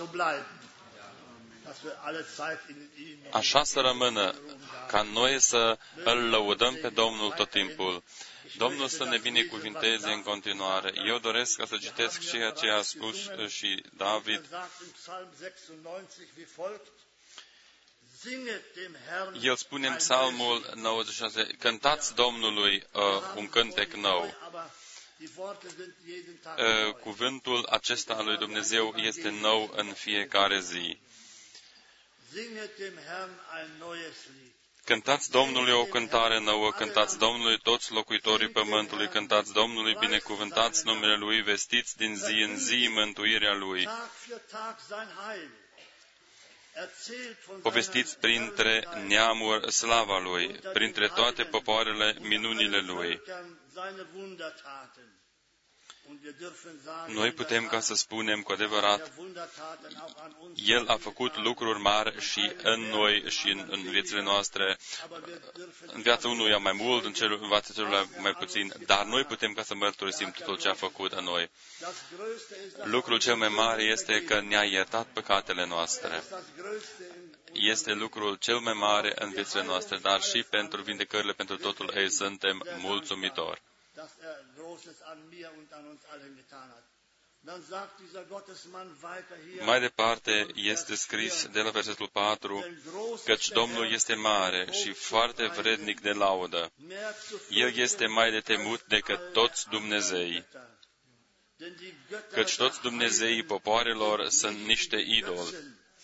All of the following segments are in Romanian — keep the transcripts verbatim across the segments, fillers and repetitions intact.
Așa să rămână, ca noi să îl lăudăm pe Domnul tot timpul. Domnul să ne binecuvinteze în continuare. Eu doresc ca să citesc ceea ce a spus și David. El spune în Psalmul nouăzeci și șase, cântați Domnului uh, un cântec nou. Uh, cuvântul acesta al lui Dumnezeu este nou în fiecare zi. Cântați Domnului o cântare nouă, cântați Domnului toți locuitorii pământului, cântați Domnului, binecuvântați numele Lui, vestiți din zi în zi mântuirea Lui. Povestiți printre neamuri slava Lui, printre toate popoarele minunile Lui. Noi putem ca să spunem cu adevărat, El a făcut lucruri mari și în noi și în, în viețile noastre, în viața unuia mai mult, în, cel, în viața celuilalt mai puțin, dar noi putem ca să mărturisim tot ce a făcut în noi. Lucrul cel mai mare este că ne-a iertat păcatele noastre. Este lucrul cel mai mare în viețile noastre, dar și pentru vindecările, pentru totul ei suntem mulțumitori. Mai departe este scris de la versetul patru, căci Domnul este mare și foarte vrednic de laudă. El este mai de temut decât toți Dumnezeii. Căci toți Dumnezeii popoarelor sunt niște idoli.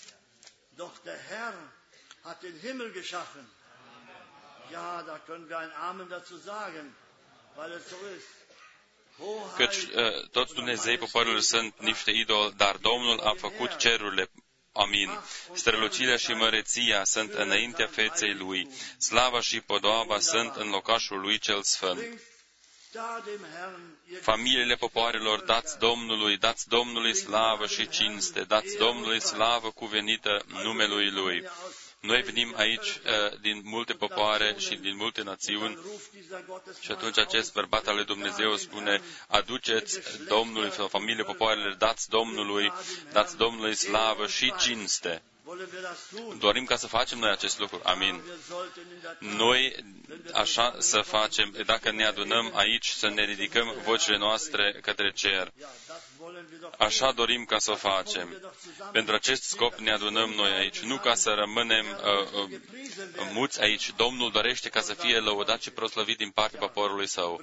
Căci uh, toți Dumnezeii popoarelor sunt niște idoli, dar Domnul a făcut cerurile. Amin. Strălucirea și măreția sunt înaintea feței Lui. Slava și podoaba sunt în locașul Lui cel sfânt. Familiile popoarelor, dați Domnului, dați Domnului slavă și cinste, dați Domnului slavă cuvenită numelui Lui. Noi venim aici uh, din multe popoare și din multe națiuni și atunci acest bărbat al lui Dumnezeu spune, aduceți Domnului sau familie popoarele, dați Domnului, dați Domnului slavă și cinste. Dorim ca să facem noi acest lucru. Amin. Noi așa să facem, dacă ne adunăm aici, să ne ridicăm vocile noastre către cer. Așa dorim ca să o facem. Pentru acest scop ne adunăm noi aici, nu ca să rămânem uh, uh, muți aici. Domnul dorește ca să fie lăudat și proslăvit din partea poporului Său.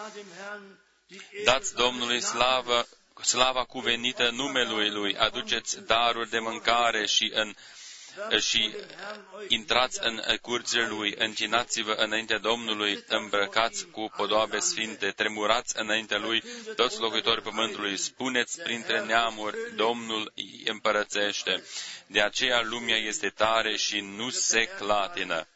Dați Domnului slavă, slava cuvenită numelui Lui, aduceți daruri de mâncare și în și intrați în curțile Lui, închinați-vă înaintea Domnului, îmbrăcați cu podoabe sfinte, tremurați înaintea Lui toți locuitorii pământului, spuneți printre neamuri, Domnul îi împărățește. De aceea lumea este tare și nu se clatină.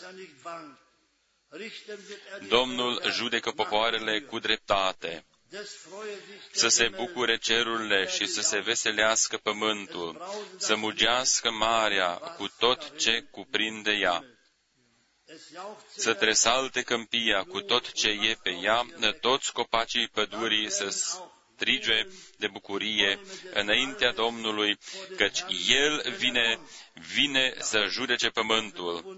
Domnul judecă popoarele cu dreptate. Să se bucure cerurile și să se veselească pământul, să mugească marea cu tot ce cuprinde ea, să tresalte câmpia cu tot ce e pe ea, toți copacii pădurii să strige de bucurie înaintea Domnului, căci El vine, vine să judece pământul.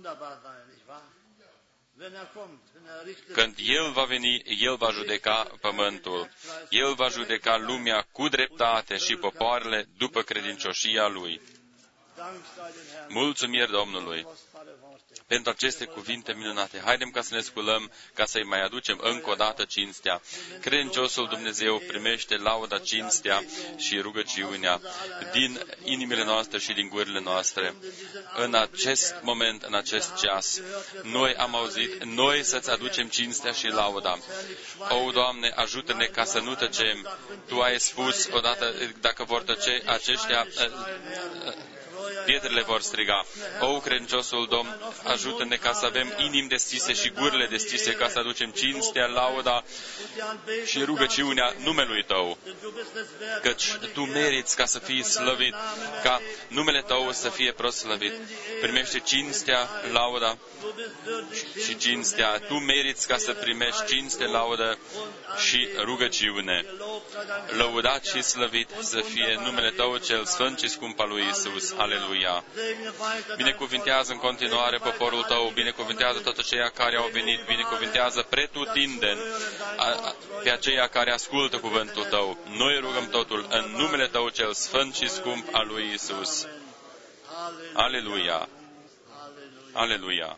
Când El va veni, El va judeca pământul. El va judeca lumea cu dreptate și popoarele după credincioșia Lui. Mulțumiri Domnului pentru aceste cuvinte minunate. Haidem ca să ne sculăm, ca să-i mai aducem încă o dată cinstea. Credinciosul Dumnezeu primește lauda, cinstea și rugăciunea din inimile noastre și din gurile noastre. În acest moment, în acest ceas, noi am auzit, noi să-ți aducem cinstea și lauda. O, Doamne, ajută-ne ca să nu tăcem. Tu ai spus odată, dacă vor tăce aceștia, pietrele vor striga. O, credinciosul Domn, ajută-ne ca să avem inimi deschise și gurile deschise, ca să aducem cinstea, lauda și rugăciunea numelui Tău. Căci Tu meriți ca să fii slăvit, ca numele Tău să fie proslăvit. Primește cinstea, lauda și cinstea. Tu meriți ca să primești cinste, laudă și rugăciune. Lăudat și slăvit să fie numele Tău cel sfânt și scump al lui Iisus. Aleluia! Binecuvintează în continuare poporul Tău, binecuvintează toți aceia care au venit, binecuvintează pretutindeni pe aceia care ascultă cuvântul Tău. Noi rugăm totul în numele Tău cel sfânt și scump al lui Iisus. Aleluia! Aleluia!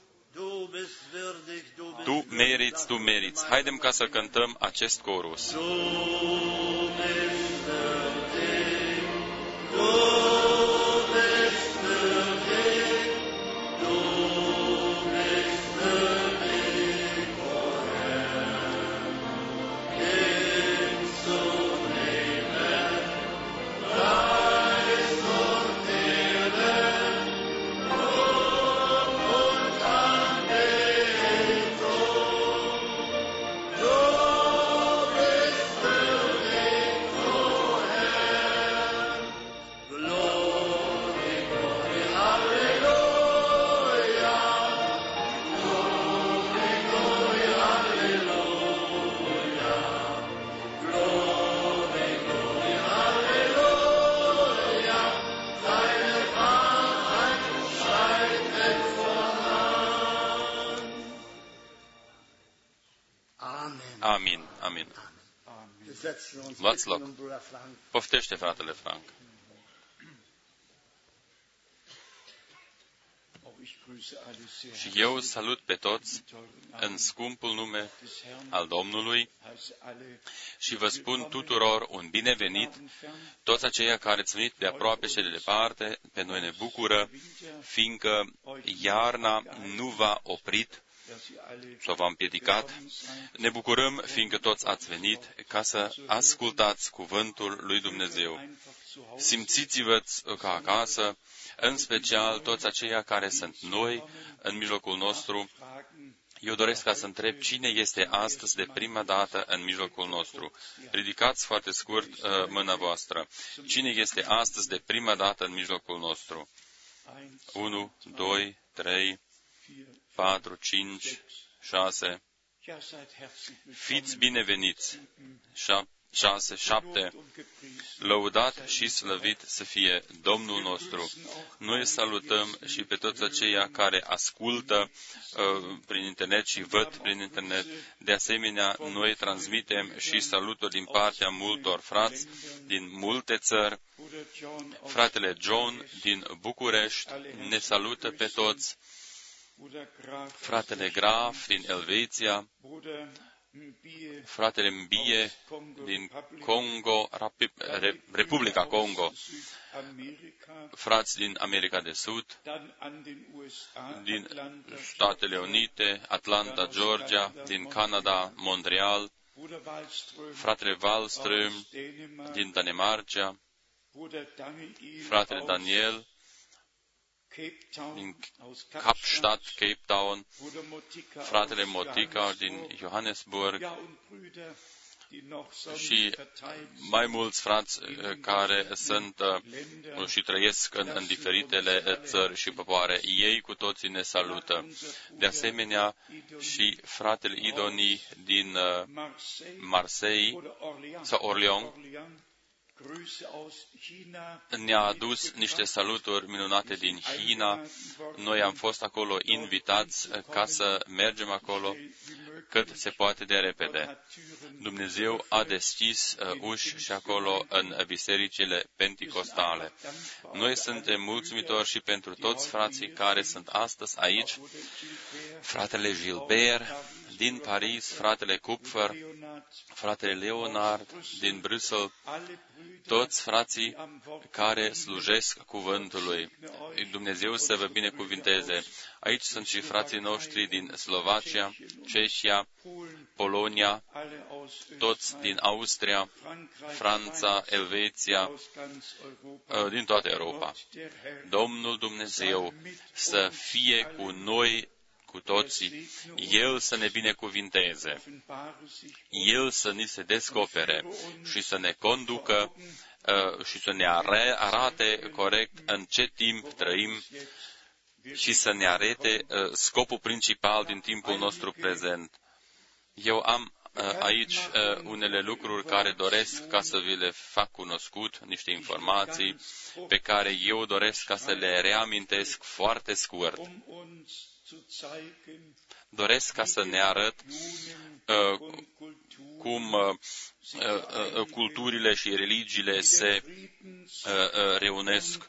Tu meriți, Tu meriți. Haidem ca să cântăm acest corus. Amin, amin. Luați loc. Poftește, fratele Frank. Și eu salut pe toți în scumpul nume al Domnului și vă spun tuturor un binevenit, toți aceia care ați venit de aproape și de departe, pe noi ne bucură, fiindcă iarna nu v-a oprit sau v-a împiedicat. Ne bucurăm, fiindcă toți ați venit, ca să ascultați cuvântul lui Dumnezeu. Simțiți-vă ca acasă, în special toți aceia care sunt noi în mijlocul nostru. Eu doresc ca să întreb cine este astăzi de prima dată în mijlocul nostru. Ridicați foarte scurt uh, mâna voastră. Cine este astăzi de prima dată în mijlocul nostru? unu, doi, trei, patru, cinci, șase. Fiți bineveniți. șase, șapte. Lăudat și slăvit să fie Domnul nostru. Noi salutăm și pe toți aceia care ascultă uh, prin internet și văd prin internet. De asemenea, noi transmitem și saluturi din partea multor frați din multe țări. Fratele John din București ne salută pe toți. Fratele Graf din Elveția, fratele Mbie din Congo, Republica Congo, frați din America de Sud, din Statele Unite, Atlanta, Georgia, din Canada, Montreal, fratele Wallström din Danemarca, fratele Daniel din Kapstadt, Cape Town, fratele Motica din Johannesburg și mai mulți frați care sunt și trăiesc în, în diferitele țări și popoare. Ei cu toții ne salută. De asemenea, și fratele Idoni din Marseille sau Orléans ne-a adus niște saluturi minunate din China. Noi am fost acolo invitați ca să mergem acolo cât se poate de repede. Dumnezeu a deschis uh, uși și acolo în bisericile penticostale. Noi suntem mulțumitori și pentru toți frații care sunt astăzi aici. Fratele Gilbert din Paris, fratele Kupfer, fratele Leonard din Bruxelles, toți frații care slujesc cuvântului. Dumnezeu să vă binecuvinteze. Aici sunt și frații noștri din Slovacia, Cehia, Polonia, toți din Austria, Franța, Elveția, din toată Europa. Domnul Dumnezeu să fie cu noi, cu toții, El să ne binecuvinteze, El să ni se descopere și să ne conducă uh, și să ne arate corect în ce timp trăim și să ne arate uh, scopul principal din timpul nostru prezent. Eu am aici unele lucruri care doresc ca să vi le fac cunoscut, niște informații pe care eu doresc ca să le reamintesc foarte scurt. Doresc ca să ne arăt uh, cum uh, uh, culturile și religiile se uh, uh, reunesc,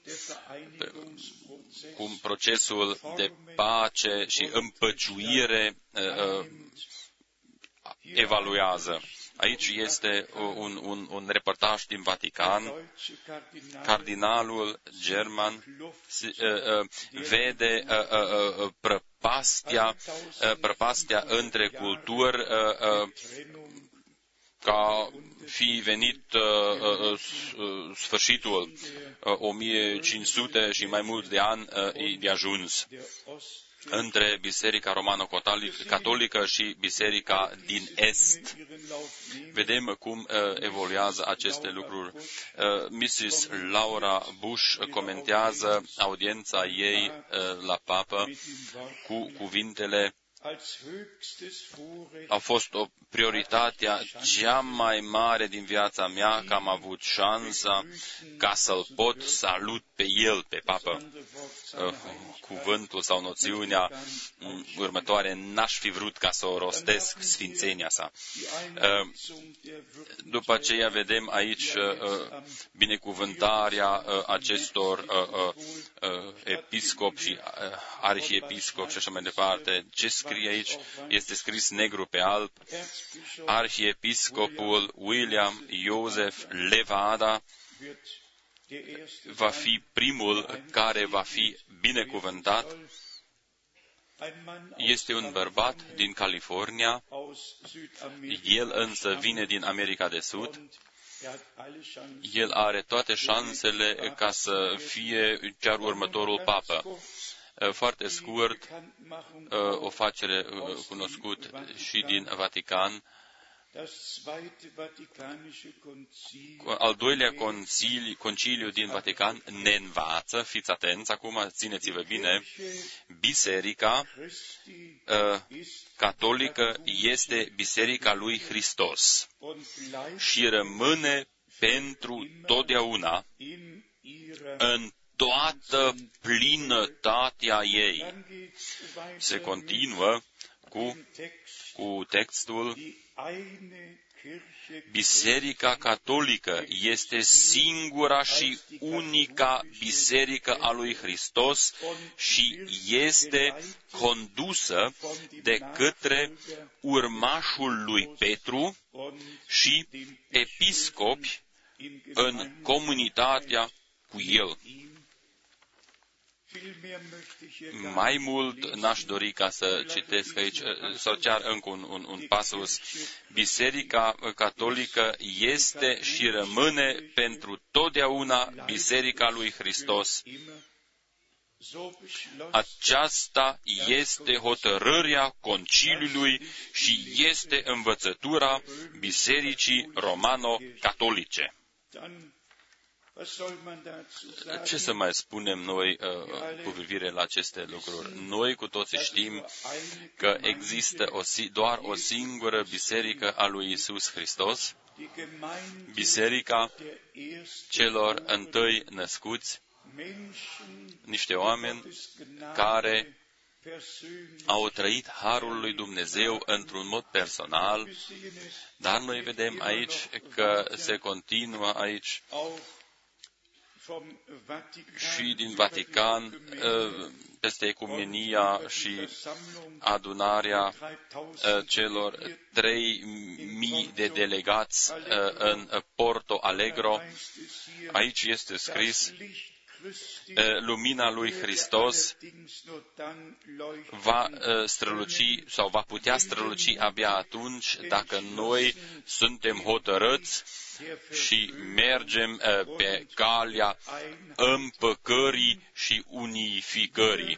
cum procesul de pace și împăciuire uh, uh, evaluează. Aici este un, un, un reportaj din Vatican. Cardinalul german vede prăpastia, prăpastia între culturi ca fi venit sfârșitul o mie cinci sute și mai mulți de ani de ajuns între Biserica Romano-Catolică și Biserica din Est. Vedem cum uh, evoluează aceste lucruri. Uh, missus Laura Bush comentează audiența ei uh, la papă cu cuvintele: a fost o prioritate cea mai mare din viața mea că am avut șansa ca să-l pot salut pe el, pe papă. Cuvântul sau noțiunea următoare, n-aș fi vrut ca să o rostesc, sfințenia sa. După aceea vedem aici binecuvântarea acestor episcopi și arhiepiscopi și așa mai departe. Ce scrie aici? Este scris negru pe alb. Arhiepiscopul William Joseph Levada va fi primul care va fi binecuvântat. Este un bărbat din California, el însă vine din America de Sud. El are toate șansele ca să fie chiar următorul papă. Foarte scurt, o facere cunoscut și din Vatican. Al doilea conciliu, conciliu din Vatican ne învață, fiți atenți, acum țineți-vă bine, Biserica uh, catolică este Biserica lui Hristos și rămâne pentru totdeauna în toată plinătatea ei. Se continuă cu, cu textul: Biserica catolică este singura și unica biserică a lui Hristos și este condusă de către urmașul lui Petru și episcopi în comunitatea cu el. Mai mult n-aș dori ca să citesc aici, sau chiar încă un, un, un pasus. Biserica catolică este și rămâne pentru totdeauna Biserica lui Hristos. Aceasta este hotărârea conciliului și este învățătura Bisericii Romano-Catolice. Ce să mai spunem noi uh, cu privire la aceste lucruri? Noi cu toții știm că există o, doar o singură biserică a lui Iisus Hristos, biserica celor întâi născuți, niște oameni care au trăit harul lui Dumnezeu într-un mod personal, dar noi vedem aici că se continuă aici și din Vatican, peste ecumenia și adunarea celor trei mii de delegați în Porto Alegre. Aici este scris: lumina lui Hristos va străluci sau va putea străluci abia atunci dacă noi suntem hotărâți și mergem pe calea împăcării și unificării.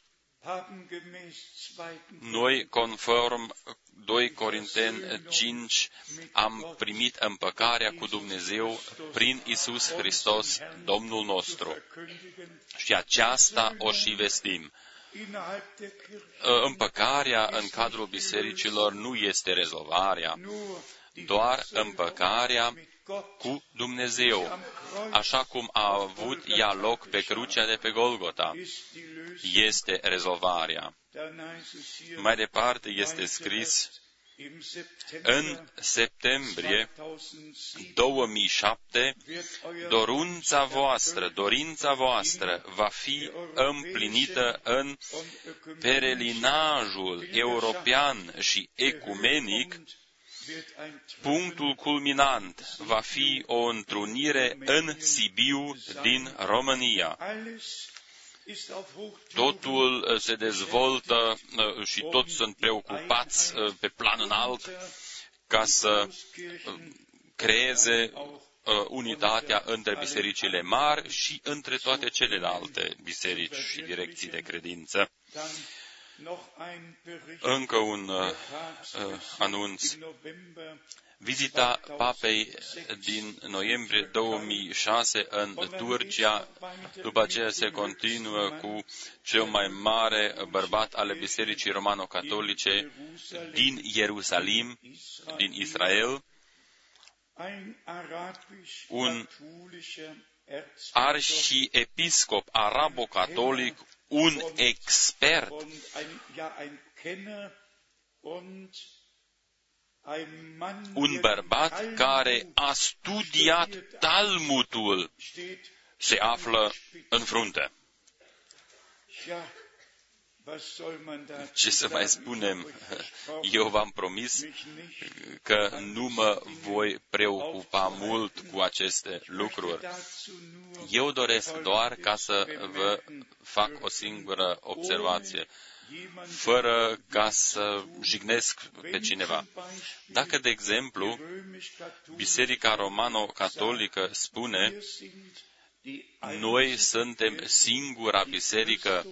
Noi, conform doi Corinteni cinci, am primit împăcarea cu Dumnezeu prin Iisus Hristos, Domnul nostru. Și aceasta o și vestim. împăcarea în cadrul bisericilor nu este rezolvarea, doar împăcarea cu Dumnezeu, așa cum a avut ea loc pe crucea de pe Golgota, este rezolvarea. Mai departe este scris: în septembrie două mii șapte, dorința voastră, dorința voastră va fi împlinită în perelinajul european și ecumenic. Punctul culminant va fi o întrunire în Sibiu din România. Totul se dezvoltă și toți sunt preocupați pe plan înalt ca să creeze unitatea între bisericile mari și între toate celelalte biserici și direcții de credință. Încă un uh, anunț. Vizita papei din noiembrie două mii șase în Turcia, după aceea se continuă cu cel mai mare bărbat ale Bisericii Romano-Catolice din Ierusalim, din Israel, un arhiepiscop arabo-catolic, un expert, un bărbat care a studiat Talmudul, se află în frunte. Ce să mai spunem? Eu v-am promis că nu mă voi preocupa mult cu aceste lucruri. Eu doresc doar ca să vă fac o singură observație, fără ca să jignesc pe cineva. Dacă, de exemplu, Biserica Romano-Catolică spune: noi suntem singura biserică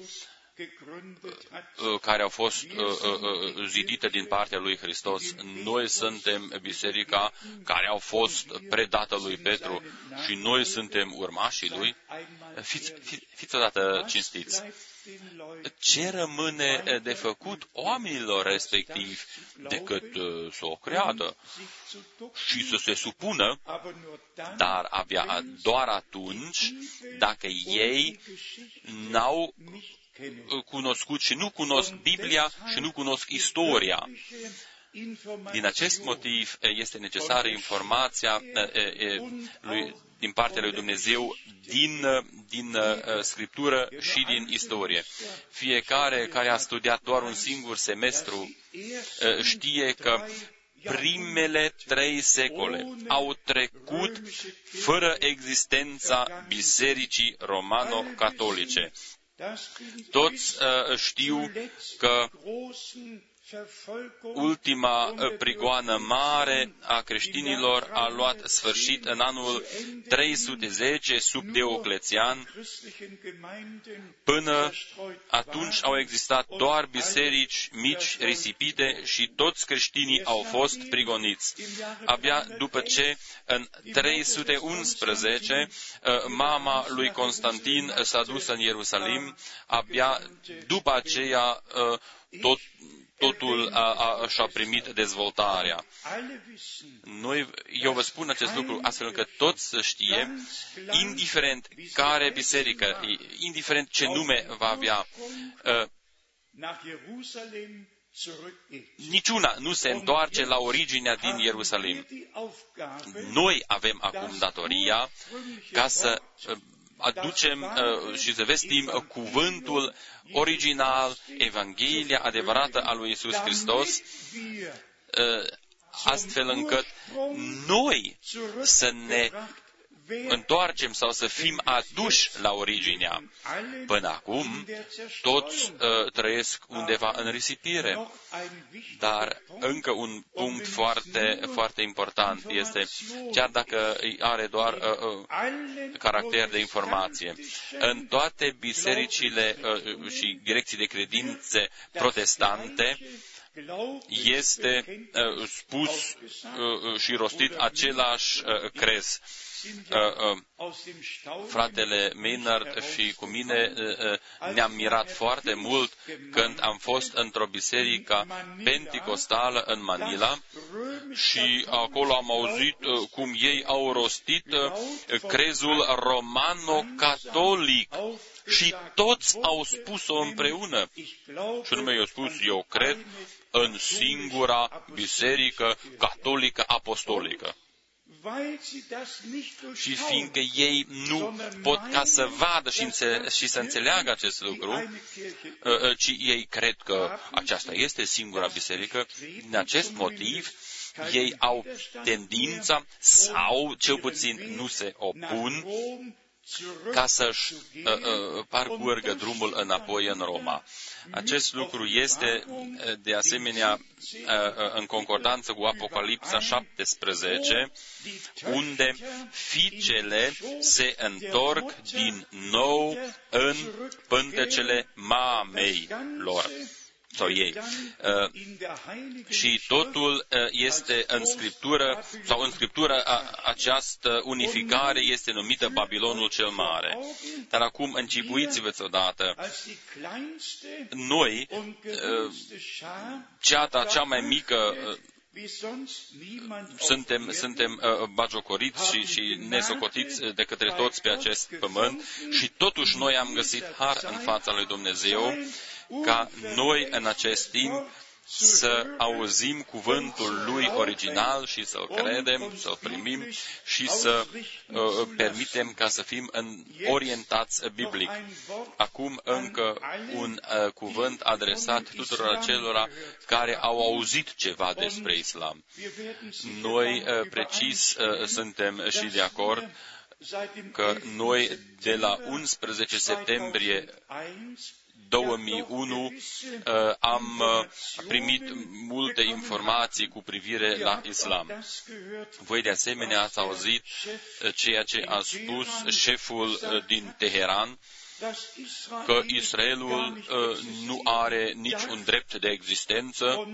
care au fost zidite din partea lui Hristos, noi suntem biserica care au fost predată lui Petru și noi suntem urmașii lui, fiți, fi, fiți odată cinstiți. Ce rămâne de făcut oamenilor respectivi decât să o creadă și să se supună, dar abia doar atunci dacă ei n-au cunoscut și nu cunosc Biblia și nu cunosc istoria. Din acest motiv este necesară informația lui, din partea lui Dumnezeu din, din Scriptură și din istorie. Fiecare care a studiat doar un singur semestru știe că primele trei secole au trecut fără existența Bisericii Romano-Catolice. Toți uh, știu că ultima prigoană mare a creștinilor a luat sfârșit în anul trei sute zece sub Dioclețian. Până atunci au existat doar biserici mici, risipite și toți creștinii au fost prigoniți. Abia după ce în trei sute unsprezece mama lui Constantin s-a dus în Ierusalim, abia după aceea tot Totul a, a, și-a primit dezvoltarea. Noi, eu vă spun acest lucru astfel încât toți să știe, indiferent care biserică, indiferent ce nume va avea, uh, niciuna nu se întoarce la originea din Ierusalim. Noi avem acum datoria ca să uh, aducem uh, și să vestim cuvântul original, Evanghelia adevărată a lui Iisus Hristos, uh, astfel încât noi să ne întoarcem sau să fim aduși la originea. Până acum, toți uh, trăiesc undeva în risipire. Dar încă un punct foarte, foarte important este, chiar dacă are doar uh, uh, caracter de informație, în toate bisericile uh, și direcții de credințe protestante, este uh, spus uh, și rostit același uh, crez. fratele Maynard și cu mine ne-am mirat foarte mult când am fost într-o biserică penticostală în Manila și acolo am auzit cum ei au rostit crezul romano-catolic și toți au spus-o împreună. Și anume, eu spus, eu cred în singura biserică catolică apostolică. Și fiindcă ei nu pot ca să vadă și, înțe- și să înțeleagă acest lucru, ci ei cred că aceasta este singura biserică, din acest motiv ei au tendința, sau cel puțin nu se opun, ca să-și uh, uh, parcurgă drumul înapoi în Roma. Acest lucru este, de asemenea, uh, în concordanță cu Apocalipsa șaptesprezece, unde fiicele se întorc din nou în pântecele mamei lor. Sau ei. Uh, și totul uh, este în Scriptură, sau în Scriptură a, această unificare este numită Babilonul cel Mare. Dar acum încipuiți-vă odată, noi, uh, ceata cea mai mică, uh, suntem, suntem uh, bagiocoriți și, și nesocotiți de către toți pe acest pământ și totuși noi am găsit har în fața lui Dumnezeu ca noi în acest timp să auzim cuvântul lui original și să-l credem, să-l primim și să uh, permitem ca să fim în, orientați biblic. Acum încă un uh, cuvânt adresat tuturor acelora care au auzit ceva despre islam. Noi uh, precis uh, suntem și de acord că noi de la unsprezece septembrie două mii unu am primit multe informații cu privire la islam. Voi de asemenea ați auzit ceea ce a spus șeful din Teheran, că Israelul nu are niciun drept de existență.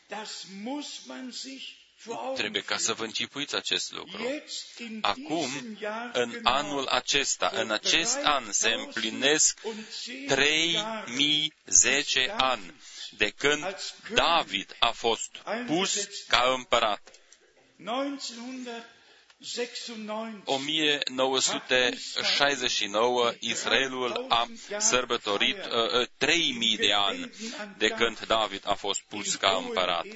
Trebuie ca să vă închipuiți acest lucru. Acum, în anul acesta, în acest an, se împlinesc trei mii zece ani de când David a fost pus ca împărat. o mie nouă sute șaizeci și nouă, Israelul a sărbătorit uh, trei mii de ani de când David a fost pus ca împărat.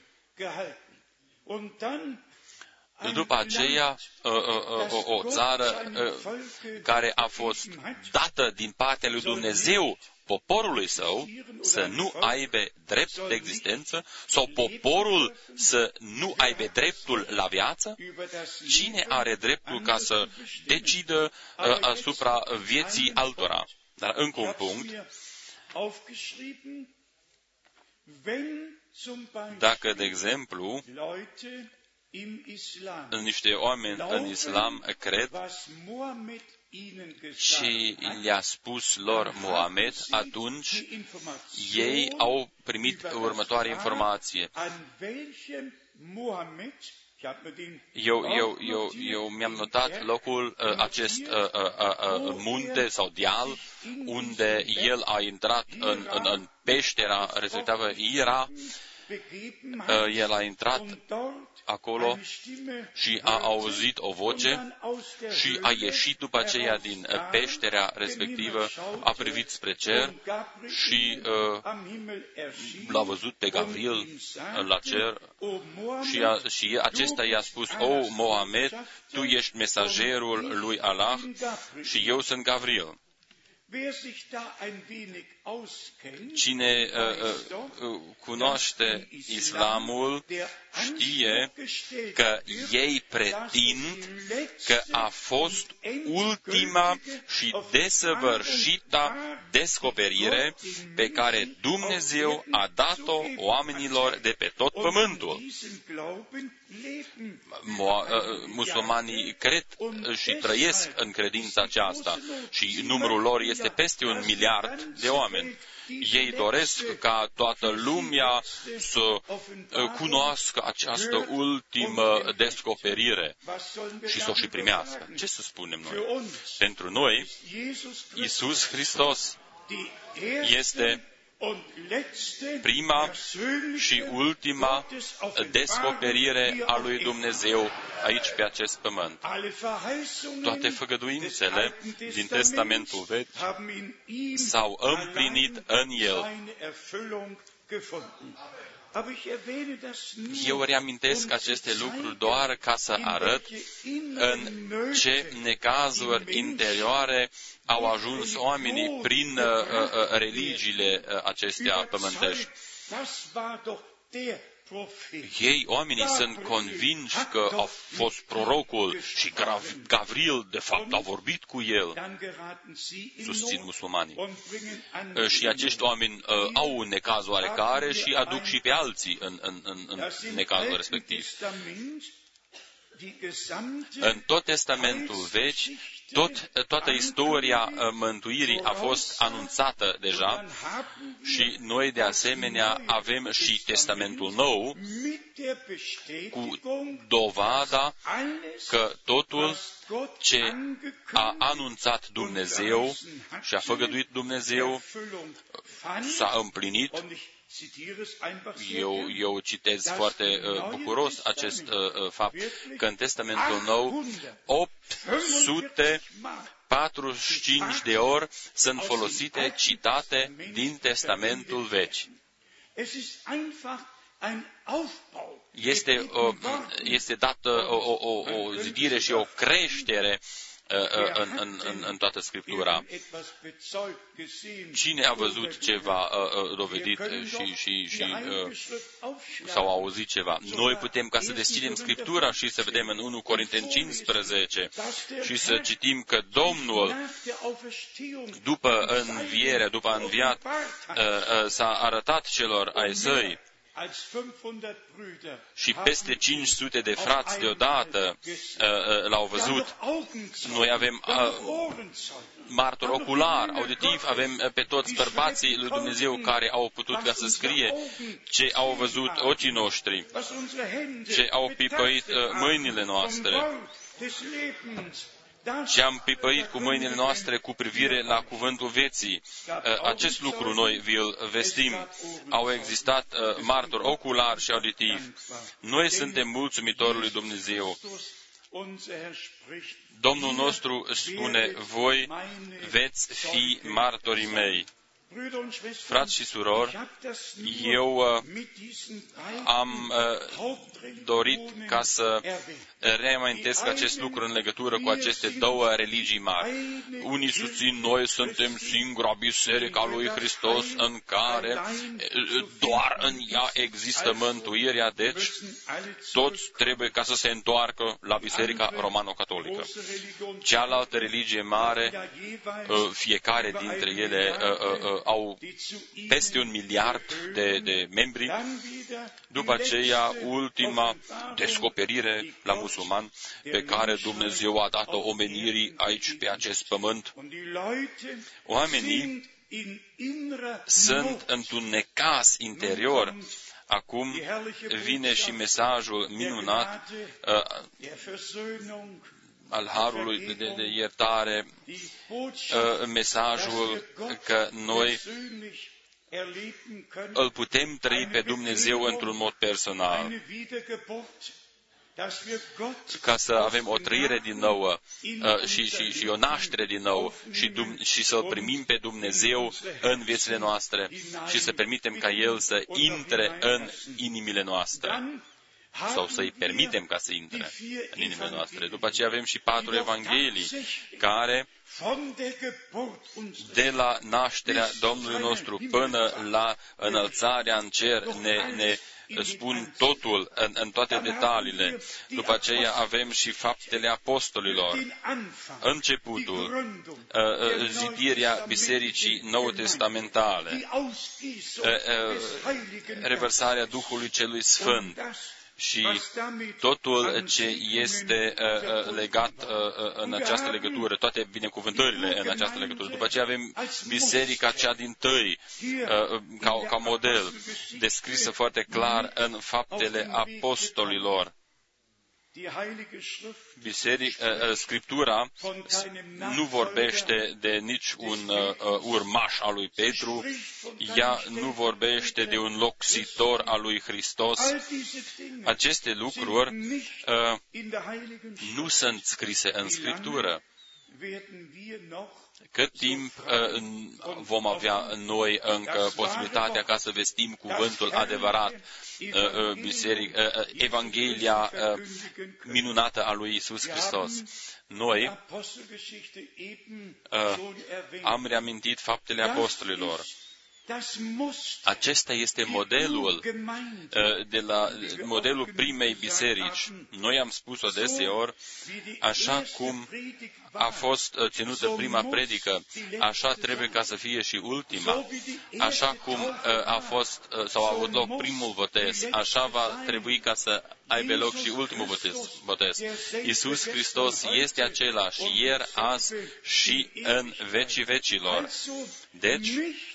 După aceea, o, o țară care a fost dată din partea lui Dumnezeu poporului său să nu aibă drept de existență sau poporul să nu aibă dreptul la viață? Cine are dreptul ca să decidă asupra vieții altora? Dar încă un punct. Dacă, de exemplu, niște oameni în islam cred și le-a spus lor Mohamed, atunci ei au primit următoarea informație. Eu, eu, eu, eu mi-am notat locul, acest uh, uh, uh, munte sau deal, unde el a intrat în, în, în peștera respectivă Ira. Uh, el a intrat acolo și a auzit o voce și a ieșit după aceea din peșterea respectivă, a privit spre cer și uh, l-a văzut pe Gavril la cer și, a, și acesta i-a spus: O, Mohamed, tu ești mesagerul lui Allah și eu sunt Gavril. Cine uh, uh, cunoaște islamul știe că ei pretind că a fost ultima și desăvârșită descoperire pe care Dumnezeu a dat-o oamenilor de pe tot pământul. Musulmanii cred și trăiesc în credința aceasta și numărul lor este este peste un miliard de oameni. Ei doresc ca toată lumea să cunoască această ultimă descoperire și să o și primească. Ce să spunem noi? Pentru noi, Iisus Hristos este prima și ultima descoperire a lui Dumnezeu aici pe acest pământ. Toate făgăduințele din Testamentul Vechi s-au împlinit în El. Eu reamintesc aceste lucruri doar ca să arăt în ce necazuri interioare au ajuns oamenii prin uh, uh, religiile uh, acestea pământești. Ei, oamenii, sunt convinși că a fost prorocul și Gavril, de fapt, a vorbit cu el, susțin musulmanii. Și acești oameni uh, au un necaz oarecare și aduc și pe alții în, în, în, în necazul respectiv. În tot Testamentul Vechi, tot, toată istoria mântuirii a fost anunțată deja și noi de asemenea avem și Testamentul Nou cu dovada că totul ce a anunțat Dumnezeu și a făgăduit Dumnezeu s-a împlinit. Eu, eu citez foarte uh, bucuros acest uh, fapt că în Testamentul Nou opt sute patruzeci și cinci de ori sunt folosite citate din Testamentul Vechi. Este, uh, este dată o, o, o zidire și o creștere În, în, în, în toată Scriptura. Cine a văzut ceva uh, dovedit și, și, și uh, sau a auzit ceva? Noi putem ca să deschidem Scriptura și să vedem în unu Corinteni cincisprezece și să citim că Domnul, după înviere, după înviat, uh, uh, s-a arătat celor ai săi și peste cinci sute de frați deodată uh, uh, l-au văzut. Noi avem uh, martor ocular, auditiv, avem uh, pe toți bărbații lui Dumnezeu care au putut ca să scrie ce au văzut ochii noștri, ce au pipăit uh, mâinile noastre, ce am pipăit cu mâinile noastre cu privire la cuvântul vieții. Acest lucru noi vi-l vestim. Au existat martori ocular și auditiv. Noi suntem mulțumitori lui Dumnezeu. Domnul nostru spune, voi veți fi martorii mei. Frați și surori, eu uh, am uh, dorit ca să reamintesc acest lucru în legătură cu aceste două religii mari. Unii susțin, noi suntem singura biserică a lui Hristos în care doar în ea există mântuirea, deci toți trebuie ca să se întoarcă la biserica romano-catolică. Cealaltă religie mare, uh, fiecare dintre ele uh, uh, au peste un miliard de, de membri. După aceea, ultima descoperire la musulman pe care Dumnezeu a dat-o omenirii aici pe acest pământ. Oamenii sunt într-un necaz interior. Acum vine și mesajul minunat uh, al harului de, de, de iertare, uh, mesajul că noi îl putem trăi pe Dumnezeu într-un mod personal, ca să avem o trăire din nou uh, și, și, și o naștere din nou și, și să-L primim pe Dumnezeu în viețile noastre și să permitem ca El să intre în inimile noastre sau să-i permitem ca să intre în inimile noastre. După aceea avem și patru evanghelii care de la nașterea Domnului nostru până la înălțarea în cer ne, ne spun totul în, în toate detaliile. După aceea avem și faptele apostolilor, începutul, zidirea Bisericii Nou-Testamentale, revărsarea Duhului Celui Sfânt și totul ce este uh, uh, legat uh, în această legătură, toate binecuvântările în această legătură. După aceea avem biserica cea din tâi, uh, ca, ca model, descrisă foarte clar în Faptele Apostolilor. Biseric, Scriptura nu vorbește de nici un uh, urmaș al lui Petru, ea nu vorbește de un locsitor al lui Hristos. Aceste lucruri uh, nu sunt scrise în Scriptură. Cât timp uh, vom avea noi încă posibilitatea ca să vestim cuvântul adevărat, uh, uh, biseric, uh, Evanghelia uh, minunată a lui Iisus Hristos. Noi uh, am reamintit Faptele Apostolilor. Acesta este modelul de la modelul primei biserici. Noi am spus-o deseori, așa cum a fost ținută prima predică, așa trebuie ca să fie și ultima. Așa cum a fost sau a avut loc primul botez, așa va trebui ca să aibă loc și ultimul botez. botez. Iisus Hristos este același ieri, azi și în vecii vecilor. Deci,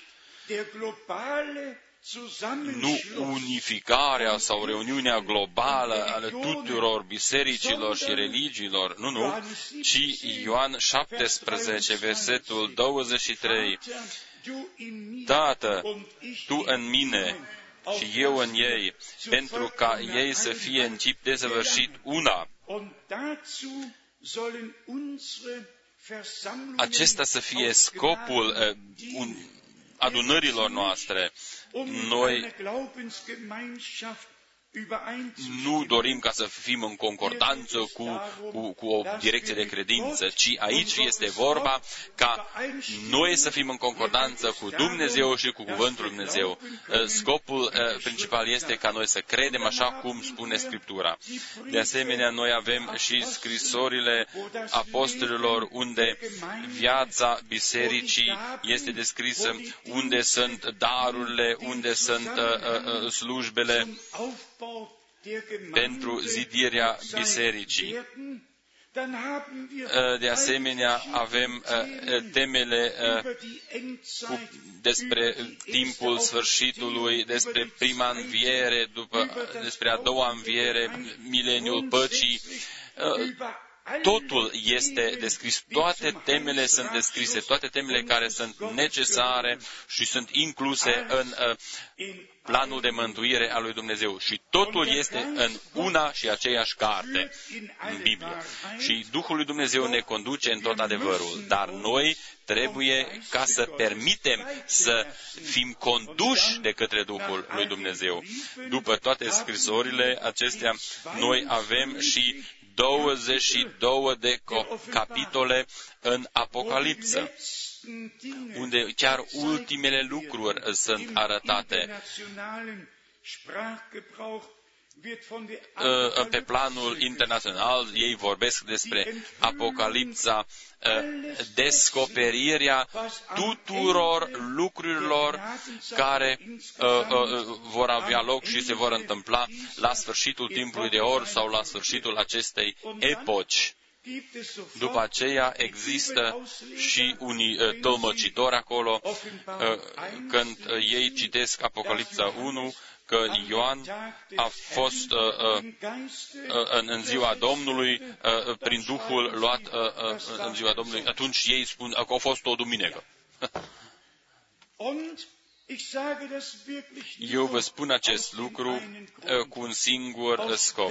nu unificarea sau reuniunea globală ale tuturor bisericilor și religiilor, nu, nu, ci Ioan șaptesprezece, versetul douăzeci și trei. Tată, Tu în mine și eu în ei, pentru ca ei să fie în chip desăvârșit una. Acesta să fie scopul uh, un, adunărilor noastre. Noi nu dorim ca să fim în concordanță cu, cu, cu o direcție de credință, ci aici este vorba ca noi să fim în concordanță cu Dumnezeu și cu Cuvântul Lui Dumnezeu. Scopul principal este ca noi să credem așa cum spune Scriptura. De asemenea, noi avem și scrisorile apostolilor unde viața bisericii este descrisă, unde sunt darurile, unde sunt uh, uh, slujbele pentru zidirea bisericii. De asemenea, avem temele cu, despre timpul sfârșitului, despre prima înviere, după, despre a doua înviere, mileniul păcii. Totul este descris, toate temele sunt descrise, toate temele care sunt necesare și sunt incluse în planul de mântuire al lui Dumnezeu. Și totul este în una și aceeași carte, în Biblie. Și Duhul lui Dumnezeu ne conduce în tot adevărul, dar noi trebuie ca să permitem să fim conduși de către Duhul lui Dumnezeu. După toate scrisorile acestea, noi avem și douăzeci și două de capitole în Apocalipsă, unde chiar ultimele lucruri sunt arătate. Pe planul internațional, ei vorbesc despre Apocalipsa, descoperirea tuturor lucrurilor care vor avea loc și se vor întâmpla la sfârșitul timpului de or sau la sfârșitul acestei epoci. După aceea există și unii uh, tălmăcitori acolo, uh, când uh, ei citesc Apocalipsa unu, că Ioan a fost uh, uh, în, în ziua Domnului, uh, prin Duhul luat uh, uh, în ziua Domnului, atunci ei spun că a fost o duminică. Eu vă spun acest lucru uh, cu un singur scop.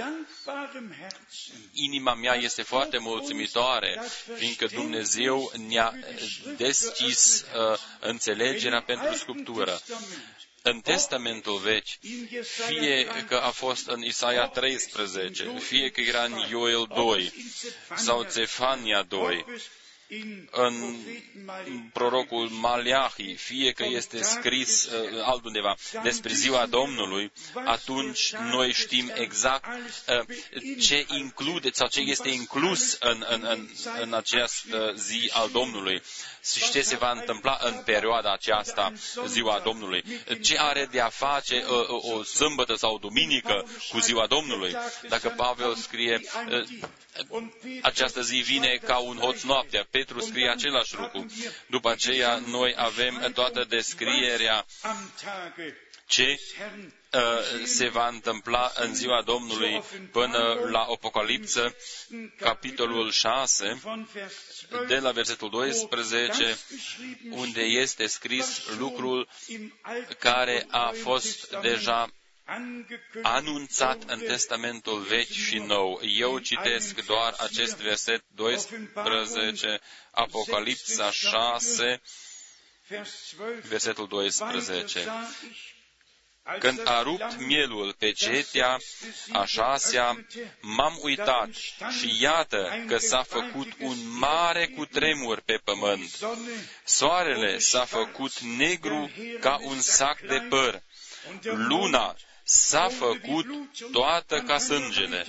Inima mea este foarte mulțumitoare, fiindcă Dumnezeu ne-a deschis uh, înțelegerea pentru Scriptură. În Testamentul Vechi, fie că a fost în Isaia treisprezece, fie că era în Ioel doi sau Zefania doi, în prorocul Maleahi, fie că este scris uh, altundeva despre ziua Domnului, atunci noi știm exact uh, ce include sau ce este inclus în, în, în, în această zi al Domnului și ce se va întâmpla în perioada aceasta, ziua Domnului. Ce are de a face uh, o sâmbătă sau o duminică cu ziua Domnului? Dacă Pavel scrie uh, această zi vine ca un hoț noaptea, Petru scrie același lucru. După aceea noi avem toată descrierea ce uh, se va întâmpla în ziua Domnului până la Apocalipsă, capitolul șase, de la versetul doisprezece, unde este scris lucrul care a fost deja anunțat în Testamentul Vechi și Nou. Eu citesc doar acest verset doisprezece, Apocalipsa șase, versetul doisprezece. Când a rupt mielul pe cetea a șasea, m-am uitat și iată că s-a făcut un mare cutremur pe pământ. Soarele s-a făcut negru ca un sac de păr. Luna s-a făcut toată ca sângele.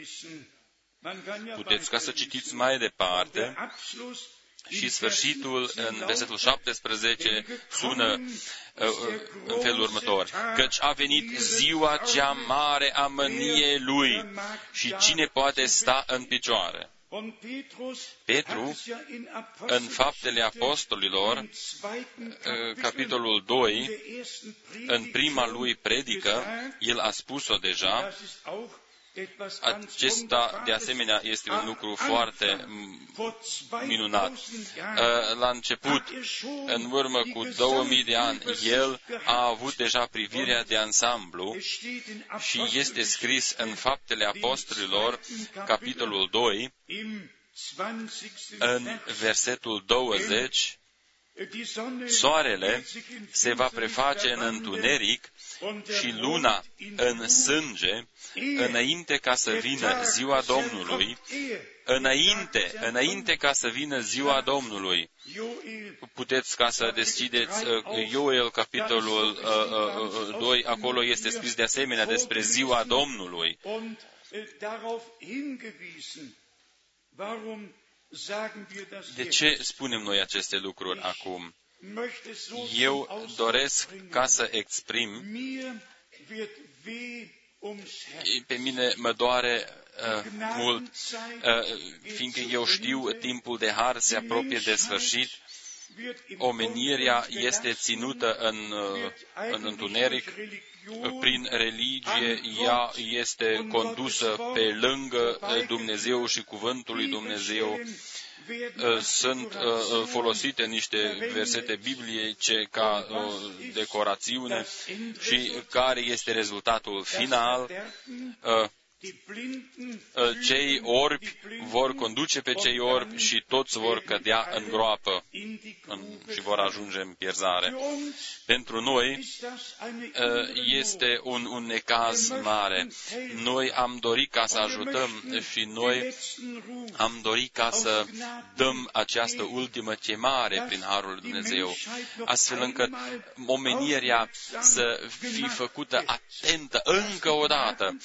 Puteți ca să citiți mai departe. Și sfârșitul, în versetul șaptesprezece, sună uh, în felul următor. Căci a venit ziua cea mare a mâniei lui și cine poate sta în picioare? Petru, în Faptele Apostolilor, capitolul doi, în prima lui predică, el a spus-o deja. Acesta, de asemenea, este un lucru foarte minunat. La început, în urmă cu două mii de ani, el a avut deja privirea de ansamblu și este scris în Faptele Apostolilor, capitolul doi, în versetul douăzeci, soarele se va preface în întuneric și luna în sânge, înainte ca să vină ziua Domnului, înainte, înainte ca să vină ziua Domnului. Puteți ca să deschideți Ioel, capitolul uh, uh, doi, acolo este scris de asemenea despre ziua Domnului. De ce spunem noi aceste lucruri acum? Eu doresc ca să exprim, pe mine mă doare uh, mult, uh, fiindcă eu știu timpul de har se apropie de sfârșit, omenirea este ținută în, uh, în întuneric, prin religie ea este condusă pe lângă Dumnezeu și cuvântul lui Dumnezeu. Sunt folosite niște versete biblice ca decorațiune și care este rezultatul final? Cei orbi vor conduce pe cei orbi și toți vor cădea în groapă și vor ajunge în pierzare. Pentru noi este un, un necaz mare. Noi am dorit ca să ajutăm și noi am dorit ca să dăm această ultimă chemare prin Harul lui Dumnezeu, astfel încât omenirea să fie făcută atentă încă o dată.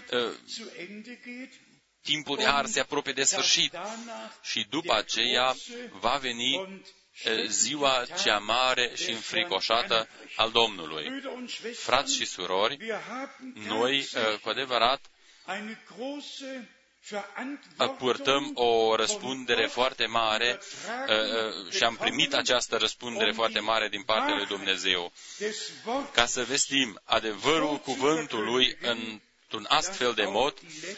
Timpul de har se apropie de sfârșit și după aceea va veni ziua cea mare și înfricoșată al Domnului. Frați și surori, noi, cu adevărat, purtăm o răspundere foarte mare și am primit această răspundere foarte mare din partea lui Dumnezeu, ca să vestim adevărul cuvântului într-un astfel de mod,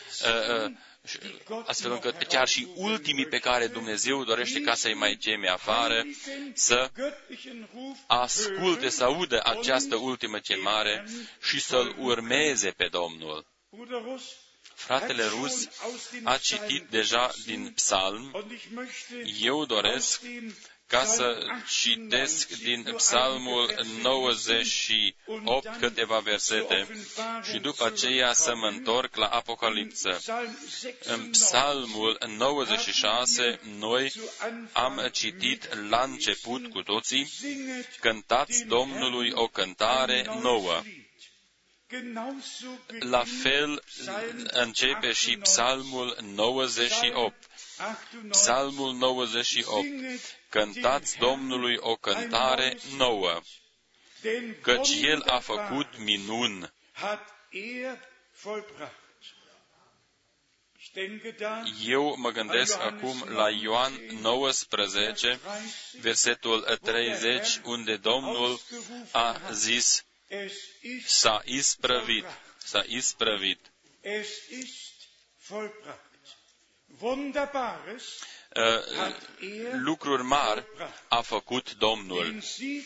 astfel încât chiar și ultimii pe care Dumnezeu dorește ca să-i mai cheme afară, să asculte, să audă această ultimă chemare și să-L urmeze pe Domnul. Fratele Rus a citit deja din Psalm. Eu doresc ca să citesc din Psalmul nouăzeci și opt câteva versete și după aceea să mă întorc la Apocalipsă. În Psalmul nouăzeci și șase, noi am citit la început cu toții: cântați Domnului o cântare nouă. La fel începe și Psalmul nouăzeci și opt. Psalmul nouăzeci și opt. Cântați Domnului o cântare nouă, căci El a făcut minuni. Eu mă gândesc acum la Ioan nouăsprezece, versetul treizeci, unde Domnul a zis: s-a isprăvit, s-a isprăvit. Uh, lucruri mari a făcut Domnul.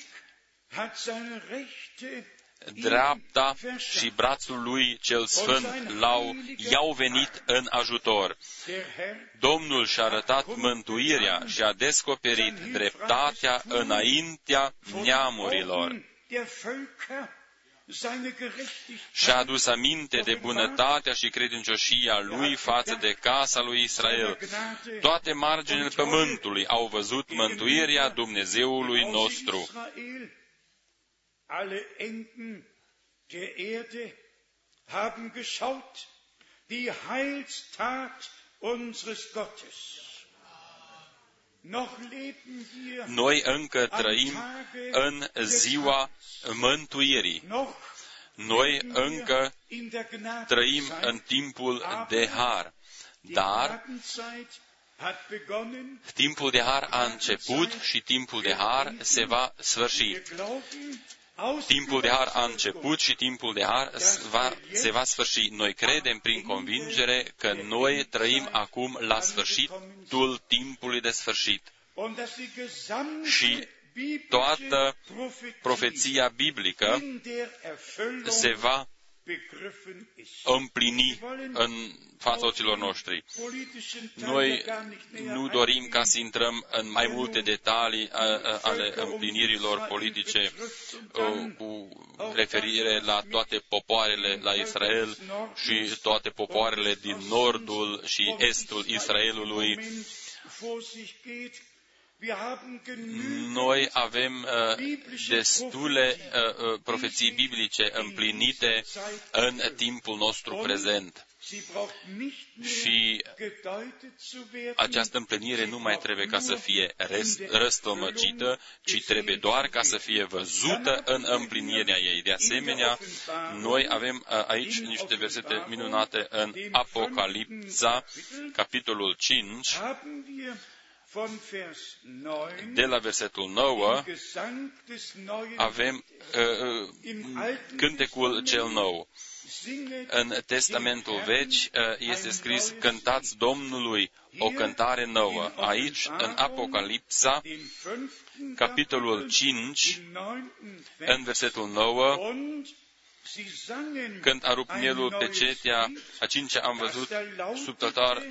Dreapta și brațul lui cel sfânt l-au, i-au venit în ajutor. Domnul și-a arătat mântuirea și a descoperit dreptatea înaintea neamurilor. Și-a adus aminte de bunătatea și credincioșia lui față de casa lui Israel. Toate marginile pământului au văzut mântuirea Dumnezeului nostru. Alle Enden der Erde haben geschaut, die Heilstat unseres Gottes. Noi încă trăim în ziua mântuirii. Noi încă trăim în timpul de har. Dar timpul de har a început și timpul de har se va sfârși. Timpul de har a început și timpul de har va, se va sfârși. Noi credem prin convingere că noi trăim acum la sfârșitul timpului de sfârșit. Și toată profeția biblică se va împlini în fața ochilor noștri. Noi nu dorim ca să intrăm în mai multe detalii ale împlinirilor politice cu referire la toate popoarele la Israel și toate popoarele din nordul și estul Israelului. Noi avem uh, destule uh, profeții biblice împlinite în timpul nostru prezent. Și această împlinire nu mai trebuie ca să fie răstălmăcită, ci trebuie doar ca să fie văzută în împlinirea ei. De asemenea, noi avem aici niște versete minunate în Apocalipsa, capitolul cinci, de la versetul nouă, avem uh, cântecul cel nou. În Testamentul Vechi uh, este scris: cântați Domnului o cântare nouă. Aici, în Apocalipsa, capitolul cinci, în versetul nouă, când a rupt mielul pe cetea a cincea, am văzut sub tătar: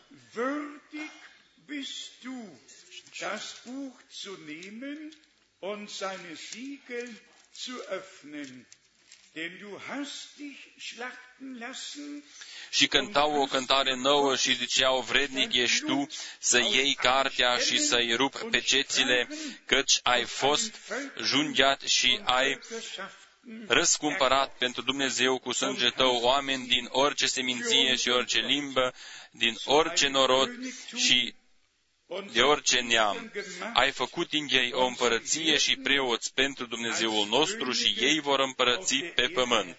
bist du, das Buch zu nehmen und seine Siegel zu öffnen, denn du hast dich schlachten lassen. Și cântau o cântare nouă și ziceau: vrednic ești tu să iei cartea și să-i rup pecețile, căci ai fost junghiat și ai răscumpărat pentru Dumnezeu cu sânge tău oameni din orice seminție și orice limbă, din orice norod și de orice neam. Ai făcut din ei o împărăție și preoți pentru Dumnezeul nostru și ei vor împărăți pe pământ.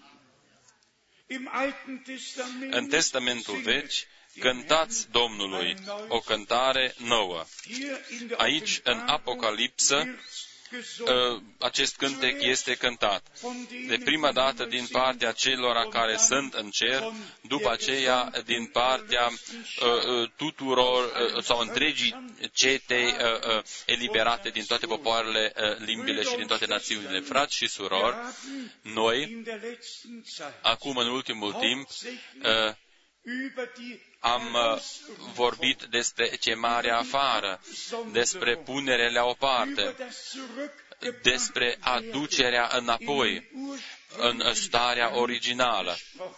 În Testamentul Vechi, cântați Domnului o cântare nouă. Aici, în Apocalipsă, acest cântec este cântat. De prima dată din partea celor care sunt în cer, după aceea din partea uh, tuturor uh, sau întregii cetei uh, uh, eliberate din toate popoarele, uh, limbile și din toate națiunile. Frați și surori, noi, acum în ultimul timp, uh, Am vorbit despre chemarea afară, despre punerea la o parte, despre aducerea înapoi în starea originală.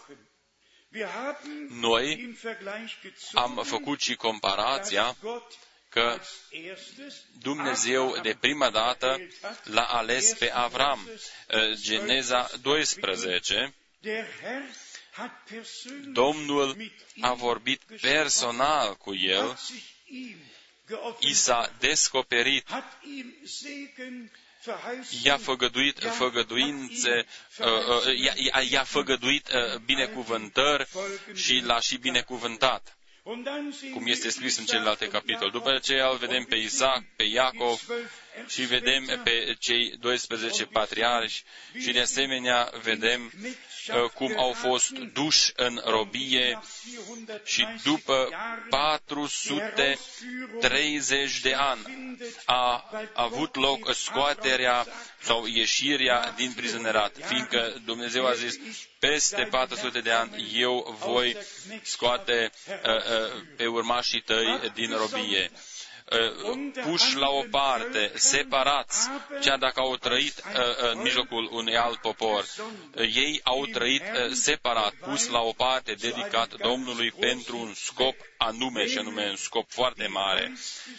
Noi am făcut și comparația că Dumnezeu de prima dată l-a ales pe Avram. Geneza doisprezece, Domnul a vorbit personal cu el, i s-a descoperit, i-a făgăduit făgăduințe, i-a, i-a făgăduit binecuvântări și l-a și binecuvântat, cum este scris în celelalte capitole. După aceea îl vedem pe Isaac, pe Iacov și vedem pe cei doisprezece patriarhi și de asemenea vedem cum au fost duși în robie și după patru sute treizeci de ani a avut loc scoaterea sau ieșirea din prizonerat, fiindcă Dumnezeu a zis, peste patru sute de ani eu voi scoate pe urmașii tăi din robie. Puși la o parte, separați, chiar dacă au trăit în mijlocul unui alt popor, ei au trăit separat, pus la o parte, dedicat Domnului pentru un scop anume, și anume un scop foarte mare,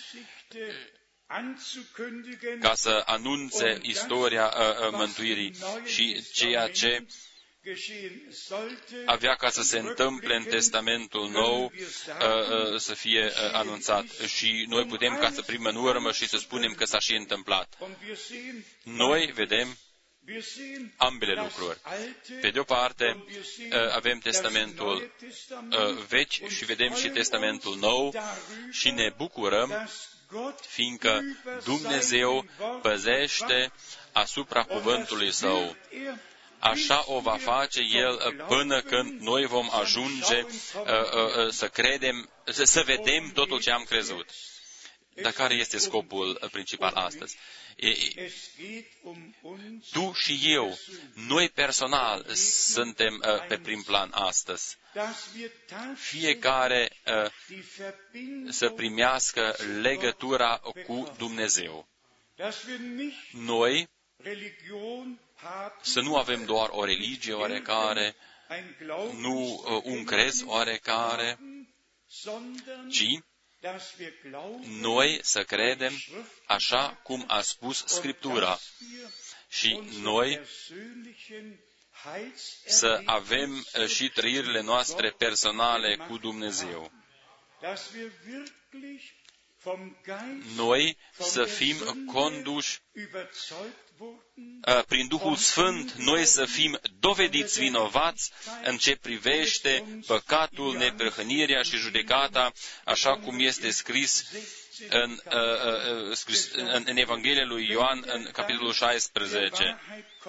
ca să anunțe istoria mântuirii și ceea ce avea ca să se întâmple în Testamentul Nou să fie anunțat. Și noi putem ca să primim în urmă și să spunem că s-a și întâmplat. Noi vedem ambele lucruri. Pe de o parte, avem Testamentul Vechi și vedem și Testamentul Nou și ne bucurăm, fiindcă Dumnezeu păzește asupra cuvântului Său. Așa o va face El până când noi vom ajunge să credem, să vedem totul ce am crezut. Dar care este scopul principal astăzi? Tu și eu, noi personal, suntem pe prim plan astăzi. Fiecare să primească legătura cu Dumnezeu. Noi să nu avem doar o religie oarecare, nu un crez oarecare, ci noi să credem așa cum a spus Scriptura și noi să avem și trăirile noastre personale cu Dumnezeu. Noi să fim conduși prin Duhul Sfânt, noi să fim dovediți vinovați în ce privește păcatul, neprihănirea și judecata, așa cum este scris în, scris în, în Evanghelia lui Ioan, în capitolul șaisprezece.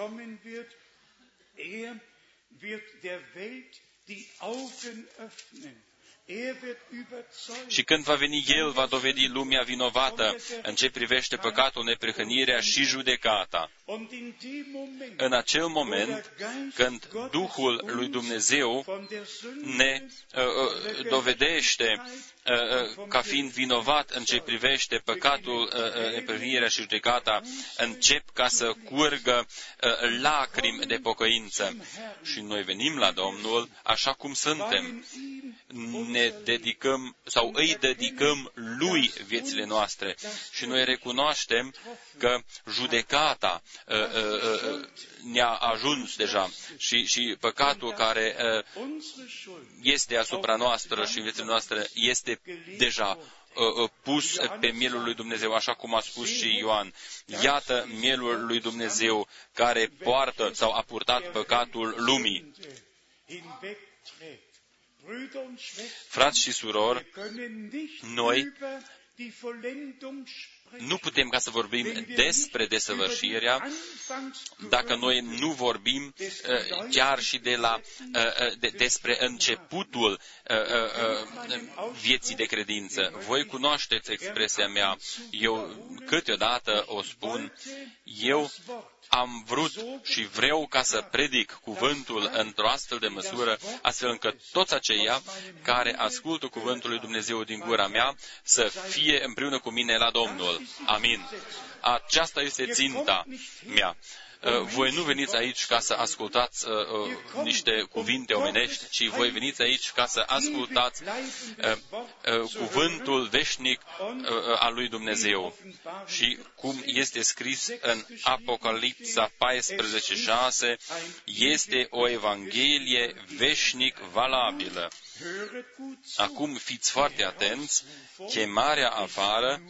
Și când va veni El, va dovedi lumea vinovată în ce privește păcatul, neprihănirea și judecata. În acel moment, când Duhul lui Dumnezeu ne uh, dovedește uh, ca fiind vinovat în ce privește păcatul, uh, neprihănirea și judecata, încep ca să curgă uh, lacrimi de pocăință. Și noi venim la Domnul așa cum suntem. Ne dedicăm sau îi dedicăm Lui viețile noastre și noi recunoaștem că judecata uh, uh, uh, ne-a ajuns deja și, și păcatul care uh, este asupra noastră și în viețile noastre este deja uh, pus pe mielul lui Dumnezeu, așa cum a spus și Ioan. Iată mielul lui Dumnezeu care poartă sau a purtat păcatul lumii. Frați și surori, noi nu putem ca să vorbim despre desăvârșirea dacă noi nu vorbim uh, chiar și de la, uh, de, despre începutul uh, uh, vieții de credință. Voi cunoașteți expresia mea, eu câteodată o spun, eu am vrut și vreau ca să predic cuvântul într-o astfel de măsură, astfel încât toți aceia care ascultă cuvântul lui Dumnezeu din gura mea să fie împreună cu mine la Domnul. Amin. Aceasta este ținta mea. Voi nu veniți aici ca să ascultați uh, uh, niște cuvinte omenești, ci voi veniți aici ca să ascultați uh, uh, cuvântul veșnic uh, al lui Dumnezeu. Și cum este scris în Apocalipsa paisprezece șase, este o evanghelie veșnic valabilă. Acum fiți foarte atenți, chemarea afară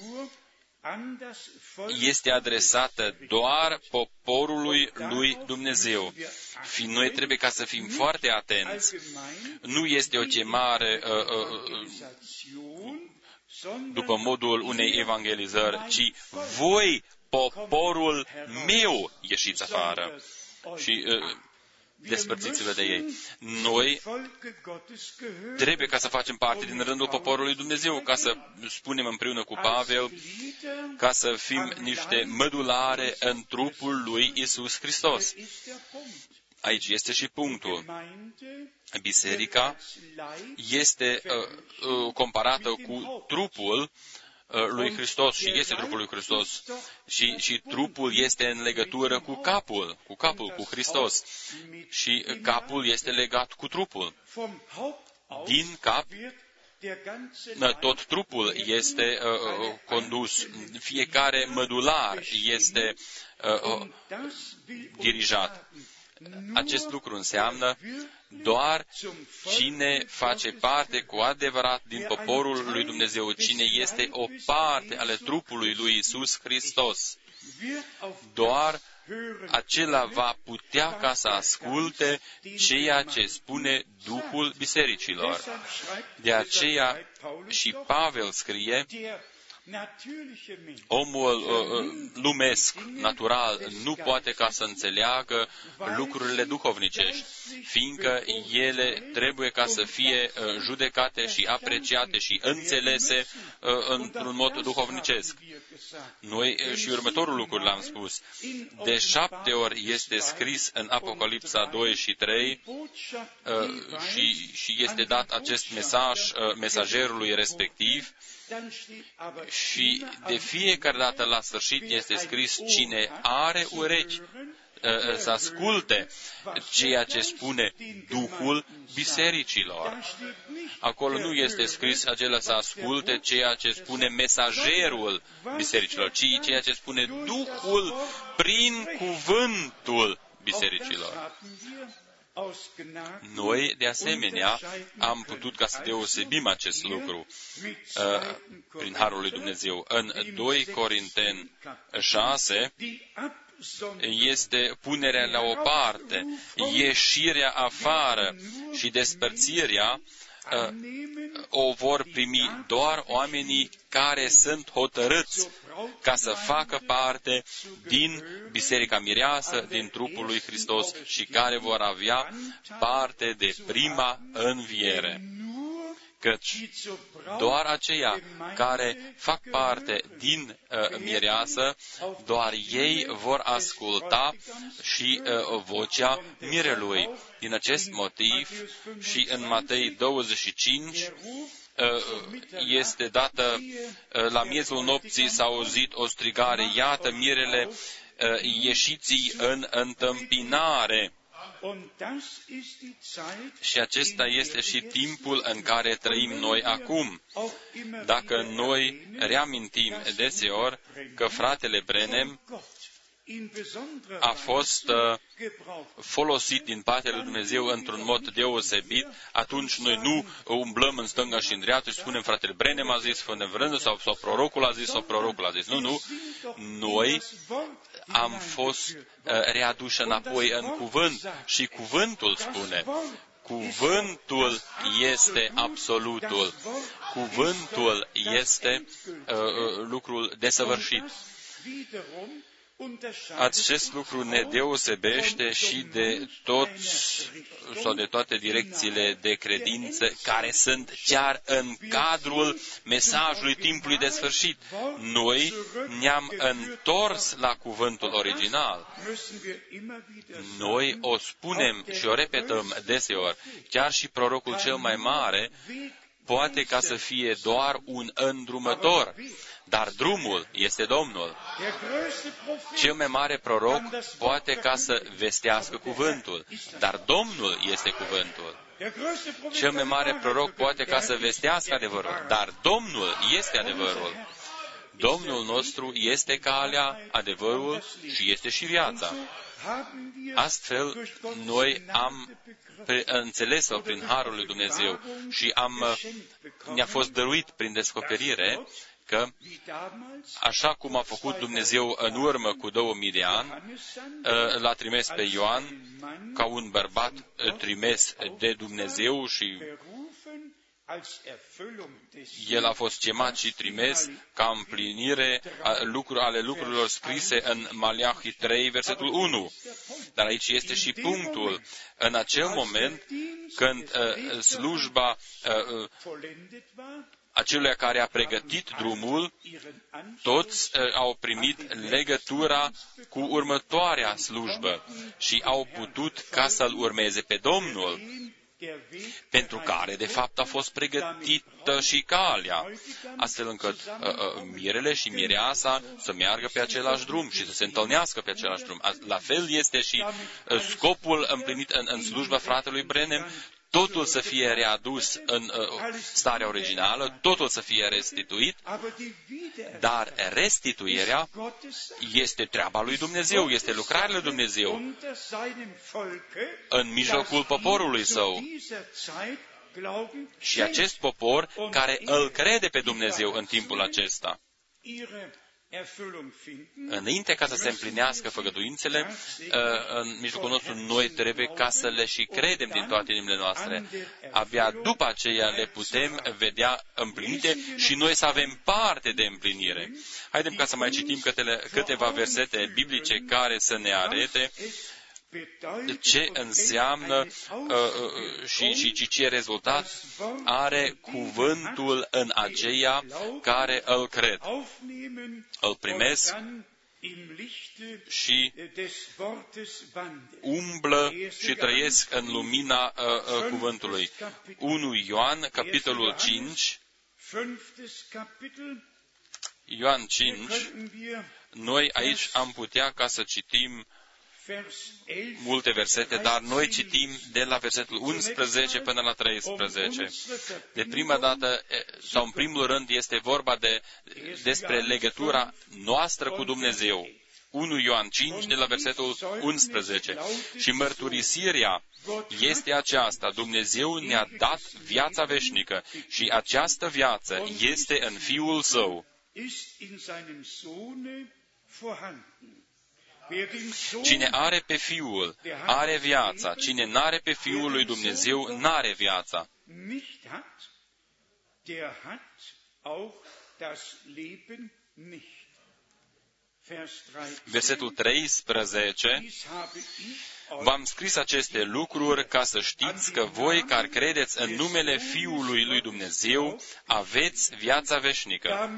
este adresată doar poporului lui Dumnezeu. Și noi trebuie ca să fim foarte atenți. Nu este o chemare uh, uh, după modul unei evangelizări, ci voi, poporul meu, ieșiți afară. Și uh, despărțiți-vă de ei. Noi trebuie ca să facem parte din rândul poporului Dumnezeu, ca să spunem împreună cu Pavel, ca să fim niște mădulare în trupul lui Iisus Hristos. Aici este și punctul. Biserica este uh, uh, comparată cu trupul lui Hristos și este trupul lui Hristos și, și trupul este în legătură cu capul, cu capul, cu Hristos și capul este legat cu trupul. Din cap, tot trupul este uh, condus, fiecare mădular este uh, dirijat. Acest lucru înseamnă doar cine face parte cu adevărat din poporul lui Dumnezeu, cine este o parte ale trupului lui Iisus Hristos. Doar acela va putea ca să asculte ceea ce spune Duhul bisericilor. De aceea și Pavel scrie, omul uh, lumesc, natural, nu poate ca să înțeleagă lucrurile duhovnicești, fiindcă ele trebuie ca să fie uh, judecate și apreciate și înțelese uh, într-un mod duhovnicesc. Noi uh, și următorul lucru l-am spus. De șapte ori este scris în Apocalipsa doi și trei uh, și, și este dat acest mesaj uh, mesagerului respectiv, și de fiecare dată la sfârșit este scris, cine are urechi să asculte ceea ce spune Duhul bisericilor. Acolo nu este scris acela să asculte ceea ce spune mesagerul bisericilor, ci ceea ce spune Duhul prin cuvântul bisericilor. Noi, de asemenea, am putut ca să deosebim acest lucru uh, prin Harul lui Dumnezeu. În doi Corinteni șase este punerea la o parte, ieșirea afară și despărțirea uh, o vor primi doar oamenii care sunt hotărâți ca să facă parte din Biserica Mireasă, din trupul lui Hristos și care vor avea parte de prima înviere. Căci doar aceia care fac parte din uh, mireasă, doar ei vor asculta și uh, vocea mirelui. Din acest motiv și în Matei douăzeci și cinci este dată, la miezul nopții s-a auzit o strigare, iată mirele, ieșiți în întâmpinare. Și acesta este și timpul în care trăim noi acum. Dacă noi reamintim deseori că fratele Branham a fost uh, folosit din partea lui Dumnezeu într-un mod deosebit, atunci noi nu umblăm în stânga și în dreapta și spunem fratele Branham a zis, spunem vrândă, sau, sau prorocul a zis, sau prorocul a zis. Nu, nu. Noi am fost uh, readuși înapoi în cuvânt și cuvântul spune. Cuvântul este absolutul. Cuvântul este uh, lucrul desăvârșit. Acest lucru ne deosebește și de toți sau de toate direcțiile de credință care sunt chiar în cadrul mesajului timpului de sfârșit. Noi ne-am întors la cuvântul original. Noi o spunem și o repetăm deseori. Chiar și prorocul cel mai mare poate ca să fie doar un îndrumător, dar drumul este Domnul. Cel mai mare proroc poate ca să vestească cuvântul, dar Domnul este cuvântul. Cel mai mare proroc poate ca să vestească adevărul, dar Domnul este adevărul. Domnul nostru este calea, adevărul și este și viața. Astfel, noi am înțeles-o prin Harul lui Dumnezeu și am, ne-a fost dăruit prin descoperire că, așa cum a făcut Dumnezeu în urmă cu două mii de ani, l-a trimis pe Ioan ca un bărbat trimis de Dumnezeu și el a fost chemat și trimis ca împlinire ale lucrurilor scrise în Maleahi trei, versetul unu. Dar aici este și punctul. În acel moment, când uh, slujba uh, acelui care a pregătit drumul, toți uh, au primit legătura cu următoarea slujbă și au putut ca să-L urmeze pe Domnul, pentru care, de fapt, a fost pregătită și calea, astfel încât uh, uh, mirele și mireasa să meargă pe același drum și să se întâlnească pe același drum. La fel este și uh, scopul împlinit în, în slujba fratelui Branham, totul să fie readus în uh, starea originală, totul să fie restituit, dar restituirea este treaba lui Dumnezeu, este lucrarea lui Dumnezeu în mijlocul poporului său. Și acest popor care îl crede pe Dumnezeu în timpul acesta. Înainte ca să se împlinească făgăduințele, în mijlocul nostru, noi trebuie ca să le și credem din toate inimile noastre. Abia după aceea le putem vedea împlinite și noi să avem parte de împlinire. Haidem ca să mai citim câtele, câteva versete biblice care să ne arate ce înseamnă uh, uh, și, și, și ce rezultat are cuvântul în aceia care îl cred. Îl primesc și umblă și trăiesc în lumina uh, uh, cuvântului. unu Ioan, capitolul cinci, Ioan cinci, noi aici am putea ca să citim multe versete, dar noi citim de la versetul unsprezece până la treisprezece. De prima dată, sau în primul rând, este vorba de, despre legătura noastră cu Dumnezeu. unu Ioan cinci, de la versetul unsprezece. Și mărturisirea este aceasta: Dumnezeu ne-a dat viața veșnică și această viață este în Fiul Său. Cine are pe Fiul, are viața. Cine n-are pe Fiul lui Dumnezeu, n-are viața. Versetul treisprezece. V-am scris aceste lucruri ca să știți că voi care credeți în numele Fiului lui Dumnezeu aveți viața veșnică.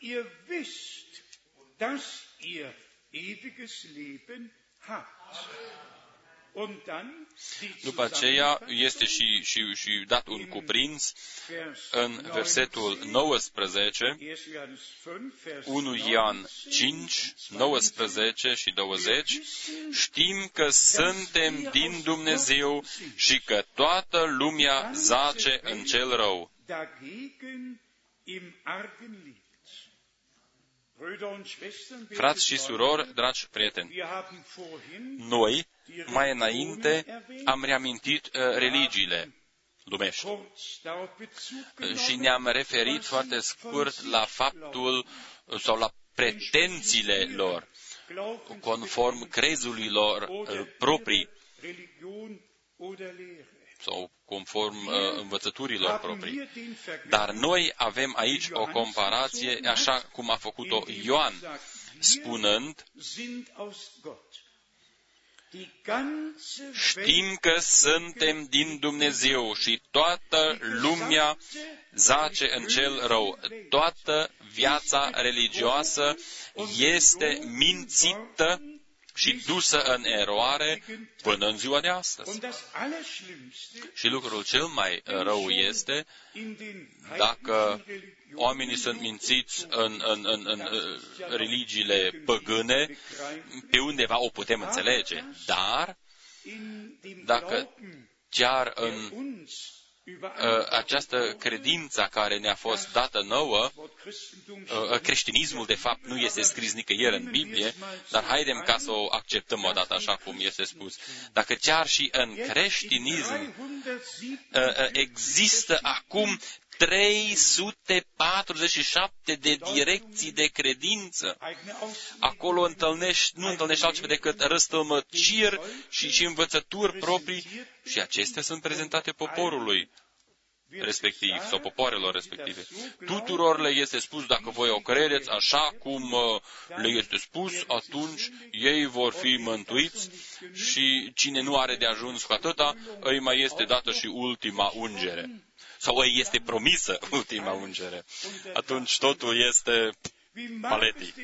După aceea este și, și, și dat un cuprins în versetul nouăsprezece, unu Ioan cinci, nouăsprezece și douăzeci, știm că suntem din Dumnezeu și că toată lumea zace în cel rău. Frați și surori, dragi prieteni, noi, mai înainte, am reamintit uh, religiile lumești și ne-am referit foarte scurt la faptul sau la pretențiile lor, conform crezului lor uh, proprii sau conform uh, învățăturilor proprii. Dar noi avem aici o comparație, așa cum a făcut-o Ioan. spunând: știm că suntem din Dumnezeu și toată lumea zace în cel rău. Toată viața religioasă este mințită și dusă în eroare până în ziua de astăzi. Și lucrul cel mai rău este dacă oamenii sunt mințiți în, în, în, în religiile păgâne, pe undeva o putem înțelege, dar dacă chiar în această credință care ne-a fost dată nouă, creștinismul de fapt nu este scris nicăieri în Biblie, dar haidem ca să o acceptăm odată așa cum este spus. Dacă chiar și în creștinism există acum trei sute patruzeci și șapte de direcții de credință. Acolo întâlnești, nu întâlnești altceva decât răstălmăciri și, și învățături proprii și acestea sunt prezentate poporului respectiv sau popoarelor respective. Tuturor le este spus, dacă voi o credeți așa cum le este spus, atunci ei vor fi mântuiți și cine nu are de ajuns cu atâta, îi mai este dată și ultima ungere. Sau îi este promisă ultima ungere. Atunci totul este paletii.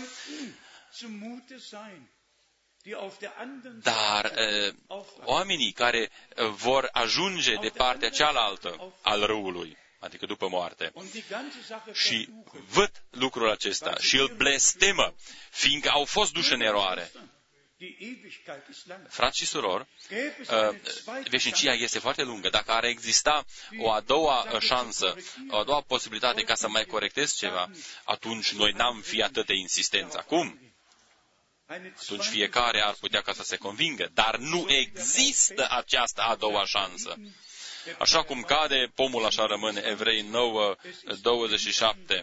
Dar uh, oamenii care vor ajunge de partea cealaltă al râului, adică după moarte, și văd lucrul acesta și îl blestemă, fiindcă au fost duși în eroare. Frați și surori, veșnicia este foarte lungă. Dacă ar exista o a doua șansă, o a doua posibilitate ca să mai corectez ceva, atunci noi n-am fi atât de insistenți acum. Atunci fiecare ar putea ca să se convingă. Dar nu există această a doua șansă. Așa cum cade, pomul așa rămâne. Evrei nouă, douăzeci și șapte.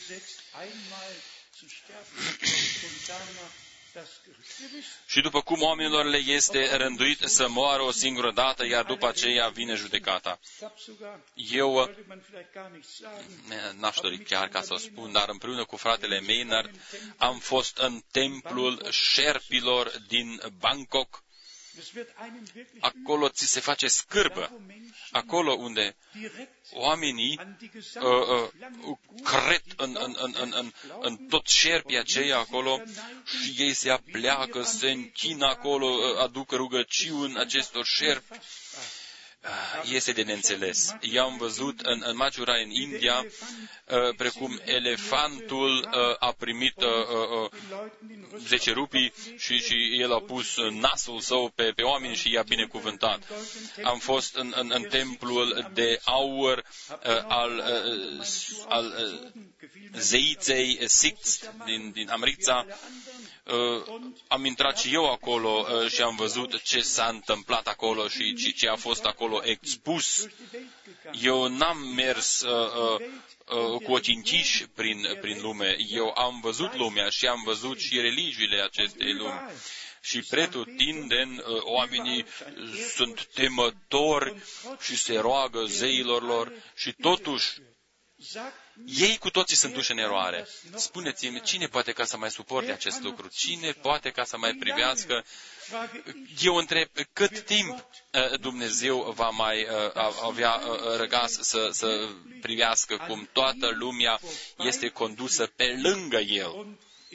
Și după cum oamenilor le este rânduit să moară o singură dată, iar după aceea vine judecata. Eu n-aș dori chiar ca să o spun, dar împreună cu fratele Maynard am fost în templul șerpilor din Bangkok. Acolo ți se face scârbă. Acolo unde oamenii uh, uh, cred în, în, în, în, în, în tot șerpii aceia acolo și ei se apleacă, se închină acolo, uh, aduc rugăciuni acestor șerpi. Este de neînțeles. Eu am văzut în, în Majurai, în India, uh, precum elefantul uh, a primit uh, uh, zece rupii și, și el a pus nasul său pe, pe oameni și i-a binecuvântat. Am fost în, în, în templul de aur uh, al, uh, al uh, zeiței Sixt din, din Amrița. Uh, am intrat și eu acolo uh, și am văzut ce s-a întâmplat acolo și, și ce a fost acolo expus. Eu n-am mers uh, uh, uh, cu ochii închiși prin, prin lume. Eu am văzut lumea și am văzut și religiile acestei lumi. Și pretutindeni uh, oamenii sunt temători și se roagă zeilor lor și totuși ei cu toții sunt duși în eroare. Spuneți-mi, cine poate ca să mai suporte acest lucru? Cine poate ca să mai privească? Eu întreb, cât timp Dumnezeu va mai avea răgaz să, să privească cum toată lumea este condusă pe lângă El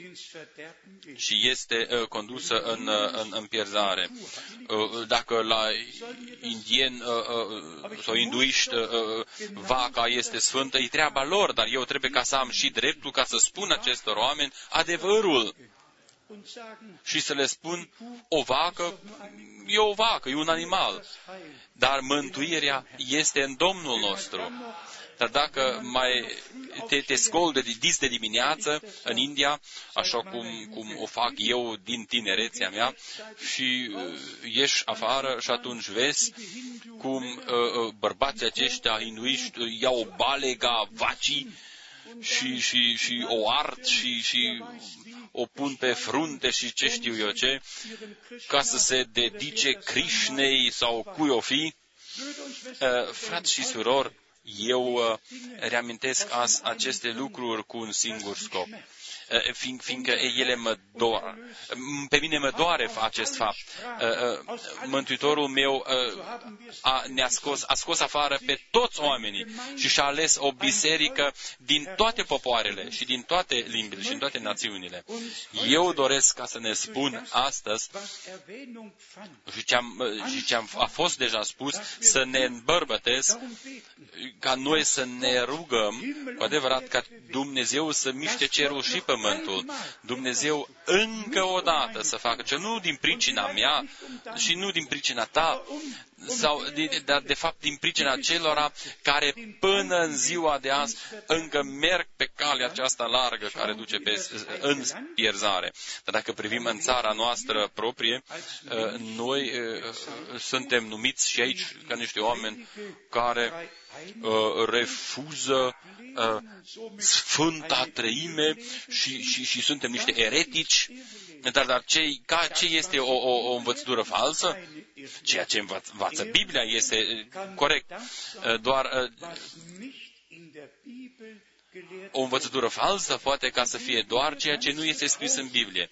și este uh, condusă în, în, în pierzare. Uh, dacă la indieni uh, uh, sau hinduiști uh, vaca este sfântă, e treaba lor, dar eu trebuie ca să am și dreptul ca să spun acestor oameni adevărul și să le spun, o vacă e o vacă, e un animal, dar mântuirea este în Domnul nostru. Dar dacă mai te, te scoli de dis de dimineață în India, așa cum, cum o fac eu din tinerețea mea, și uh, ieși afară și atunci vezi cum uh, bărbații aceștia hinduiști iau balega vacii și, și, și o ard și, și o pun pe frunte și ce știu eu ce, ca să se dedice Krishnei sau cui o fi. Uh, frați și surori, eu uh, reamintesc azi aceste lucruri cu un singur scop. fiind, fiindcă ele mă dor. Pe mine mă doare acest fapt. Mântuitorul meu a, ne-a scos, a scos afară pe toți oamenii și și-a ales o biserică din toate popoarele și din toate limbile și din toate națiunile. Eu doresc ca să ne spun astăzi și ce, am, și ce am, a fost deja spus, să ne îmbărbătesc, ca noi să ne rugăm cu adevărat ca Dumnezeu să miște cerul și pământul. Dumnezeu încă o dată să facă ce, nu din pricina mea și nu din pricina ta, sau de, de, de fapt din pricina celora care până în ziua de azi încă merg pe calea aceasta largă care duce pe, în pierzare. Dar dacă privim în țara noastră proprie, noi suntem numiți și aici ca niște oameni care refuză Sfânta Treime și, și, și suntem niște eretici. Dar, dar ce, ca, ce este o, o, o învățătură falsă? Ceea ce învață Biblia este corect. Doar o învățătură falsă poate ca să fie doar ceea ce nu este scris în Biblie.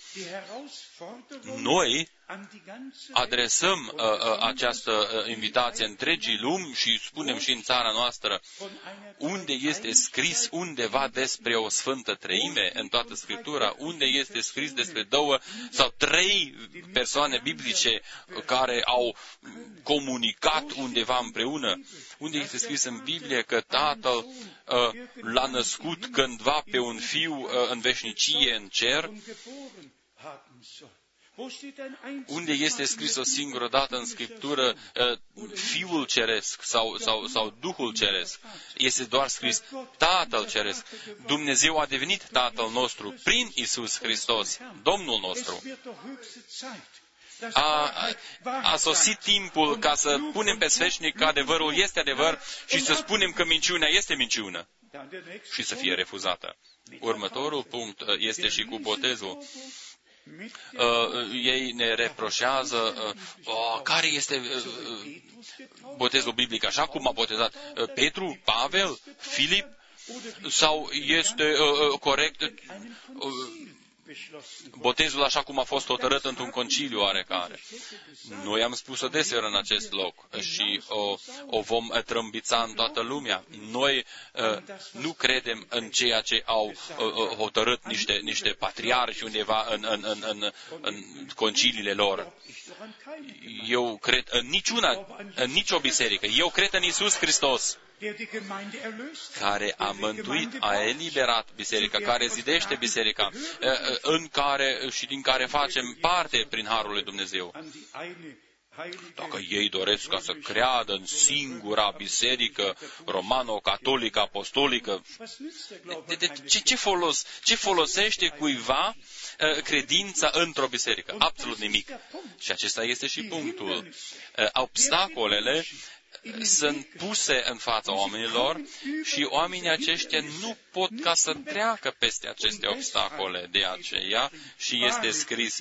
Noi adresăm uh, uh, această uh, invitație întregii lumi și spunem și în țara noastră unde este scris undeva despre o Sfântă Treime în toată Scriptura, unde este scris despre două sau trei persoane biblice care au comunicat undeva împreună, unde este scris în Biblie că Tatăl uh, l-a născut cândva pe un fiu uh, în veșnicie, în cer. Unde este scris o singură dată în Scriptură Fiul Ceresc sau, sau, sau Duhul Ceresc? Este doar scris Tatăl Ceresc. Dumnezeu a devenit Tatăl nostru prin Iisus Hristos, Domnul nostru. A, a sosit timpul ca să punem pe sfeșnic că adevărul este adevăr și să spunem că minciunea este minciună și să fie refuzată. Următorul punct este și cu botezul. Uh, ei ne reproșează uh, oh, care este uh, botezul biblic, așa cum a botezat uh, Petru, Pavel, Filip, sau este uh, corect uh, botezul așa cum a fost hotărât într-un conciliu oarecare. Noi am spus-o deseori în acest loc și o, o vom trâmbița în toată lumea. Noi uh, nu credem în ceea ce au uh, hotărât niște, niște patriarhi undeva în, în, în, în, în conciliile lor. Eu cred în niciuna, în nicio biserică. Eu cred în Iisus Hristos, care a mântuit, a eliberat biserica, care zidește biserica, în care și din care facem parte prin harul lui Dumnezeu. Dacă ei doresc ca să creadă în singura biserică romano-catolică, apostolică, de, de, ce, ce, folos, ce folosește cuiva credința într-o biserică? Absolut nimic. Și acesta este și punctul. Obstacolele sunt puse în fața oamenilor și oamenii aceștia nu pot ca să treacă peste aceste obstacole. De aceea și este scris,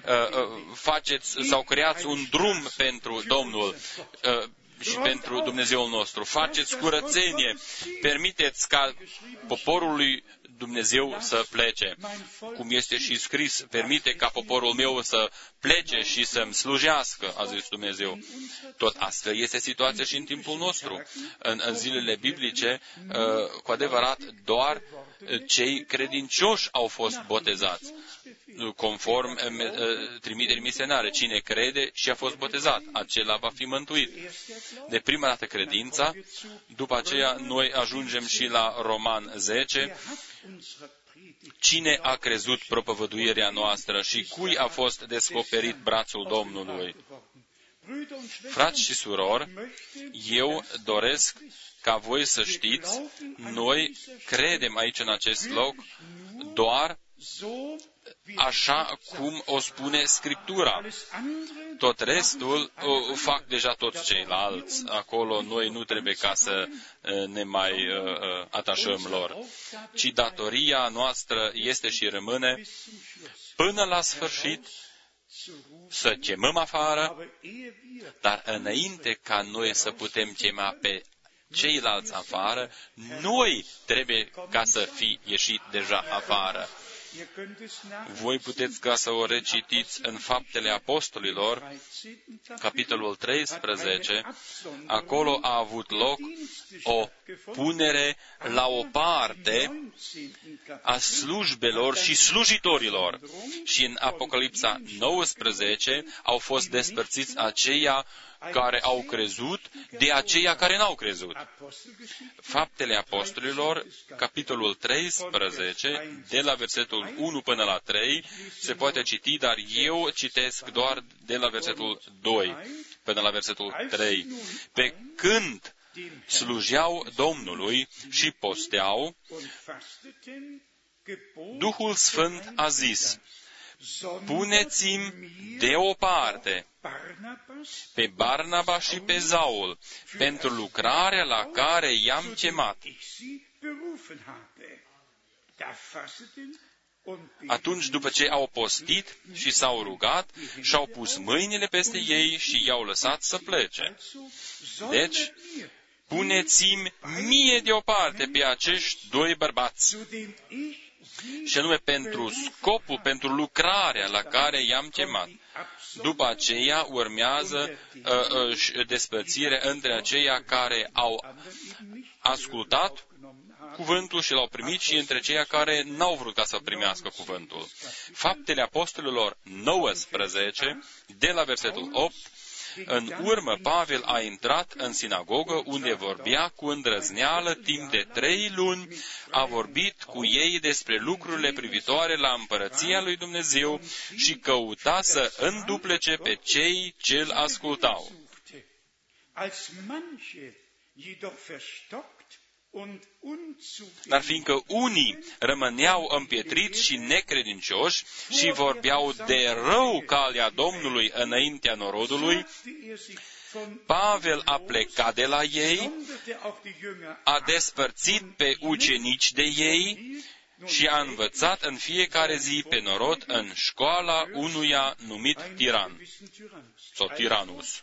faceți sau creați un drum pentru Domnul și pentru Dumnezeul nostru. Faceți curățenie, permiteți ca poporul lui Dumnezeu să plece. Cum este și scris, permite ca poporul meu să plece și să-mi slujească, a zis Dumnezeu. Tot astfel este situația și în timpul nostru. În, în zilele biblice, cu adevărat, doar cei credincioși au fost botezați, conform trimiterii misionare. Cine crede și a fost botezat, acela va fi mântuit. De prima dată credința, după aceea noi ajungem și la Roman zece, cine a crezut propovăduirea noastră și cui a fost descoperit brațul Domnului? Frați și surori, eu doresc ca voi să știți, noi credem aici în acest loc doar așa cum o spune Scriptura. Tot restul o fac deja toți ceilalți. Acolo noi nu trebuie ca să ne mai uh, atașăm lor. Ci datoria noastră este și rămâne până la sfârșit să chemăm afară, dar înainte ca noi să putem chema pe ceilalți afară, noi trebuie ca să fi ieșit deja afară. Voi puteți ca să o recitiți în Faptele Apostolilor, capitolul treisprezece. Acolo a avut loc o punere la o parte a slujbelor și slujitorilor. Și în Apocalipsa nouăsprezece au fost despărțiți aceia care au crezut de aceia care n-au crezut. Faptele Apostolilor, capitolul treisprezece, de la versetul unu până la trei, se poate citi, dar eu citesc doar de la versetul doi până la versetul trei. Pe când slujeau Domnului și posteau, Duhul Sfânt a zis: puneți-mi deoparte pe Barnaba și pe Saul pentru lucrarea la care i-am chemat. Atunci, după ce au postit și s-au rugat, și-au pus mâinile peste ei și i-au lăsat să plece. Deci, puneți-mi mie deoparte pe acești doi bărbați, și anume pentru scopul, pentru lucrarea la care i-am chemat. După aceea urmează uh, uh, despărțirea între aceia care au ascultat cuvântul și l-au primit și între aceia care n-au vrut ca să primească cuvântul. Faptele Apostolilor nouăsprezece, de la versetul opt, în urmă, Pavel a intrat în sinagogă, unde vorbea cu îndrăzneală timp de trei luni, a vorbit cu ei despre lucrurile privitoare la împărăția lui Dumnezeu și căuta să înduplece pe cei ce îl ascultau. Dar fiindcă unii rămâneau împietriți și necredincioși și vorbeau de rău calea Domnului înaintea norodului, Pavel a plecat de la ei, a despărțit pe ucenici de ei și a învățat în fiecare zi pe norod în școala unuia numit Tiran, sau Tiranus.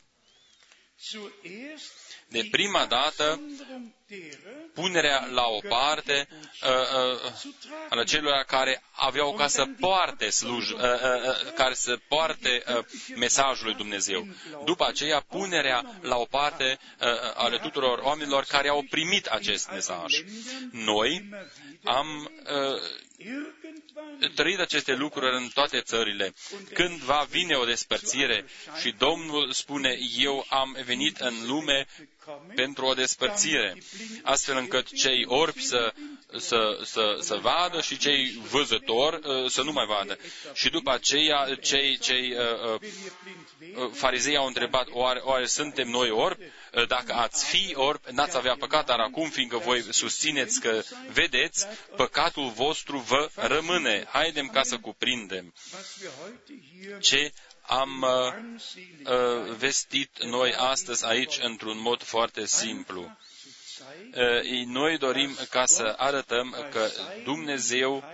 De prima dată, punerea la o parte uh, uh, a celor care aveau ca să poarte sluj, uh, uh, care să poarte uh, mesajul lui Dumnezeu. După aceea, punerea la o parte uh, ale tuturor oamenilor care au primit acest mesaj. Noi am uh, trăit aceste lucruri în toate țările. Când va vine o despărțire și Domnul spune: eu am venit în lume pentru o despărțire, astfel încât cei orbi să, să, să, să vadă și cei văzători să nu mai vadă. Și după aceea, cei, cei uh, uh, farizei au întrebat: oare, oare suntem noi orbi? Dacă ați fi orbi, n-ați avea păcat, dar acum, fiindcă voi susțineți că vedeți, păcatul vostru vă rămâne. Haidem ca să cuprindem ce am uh, uh, vestit noi astăzi aici într-un mod foarte simplu. Uh, noi dorim ca să arătăm că Dumnezeu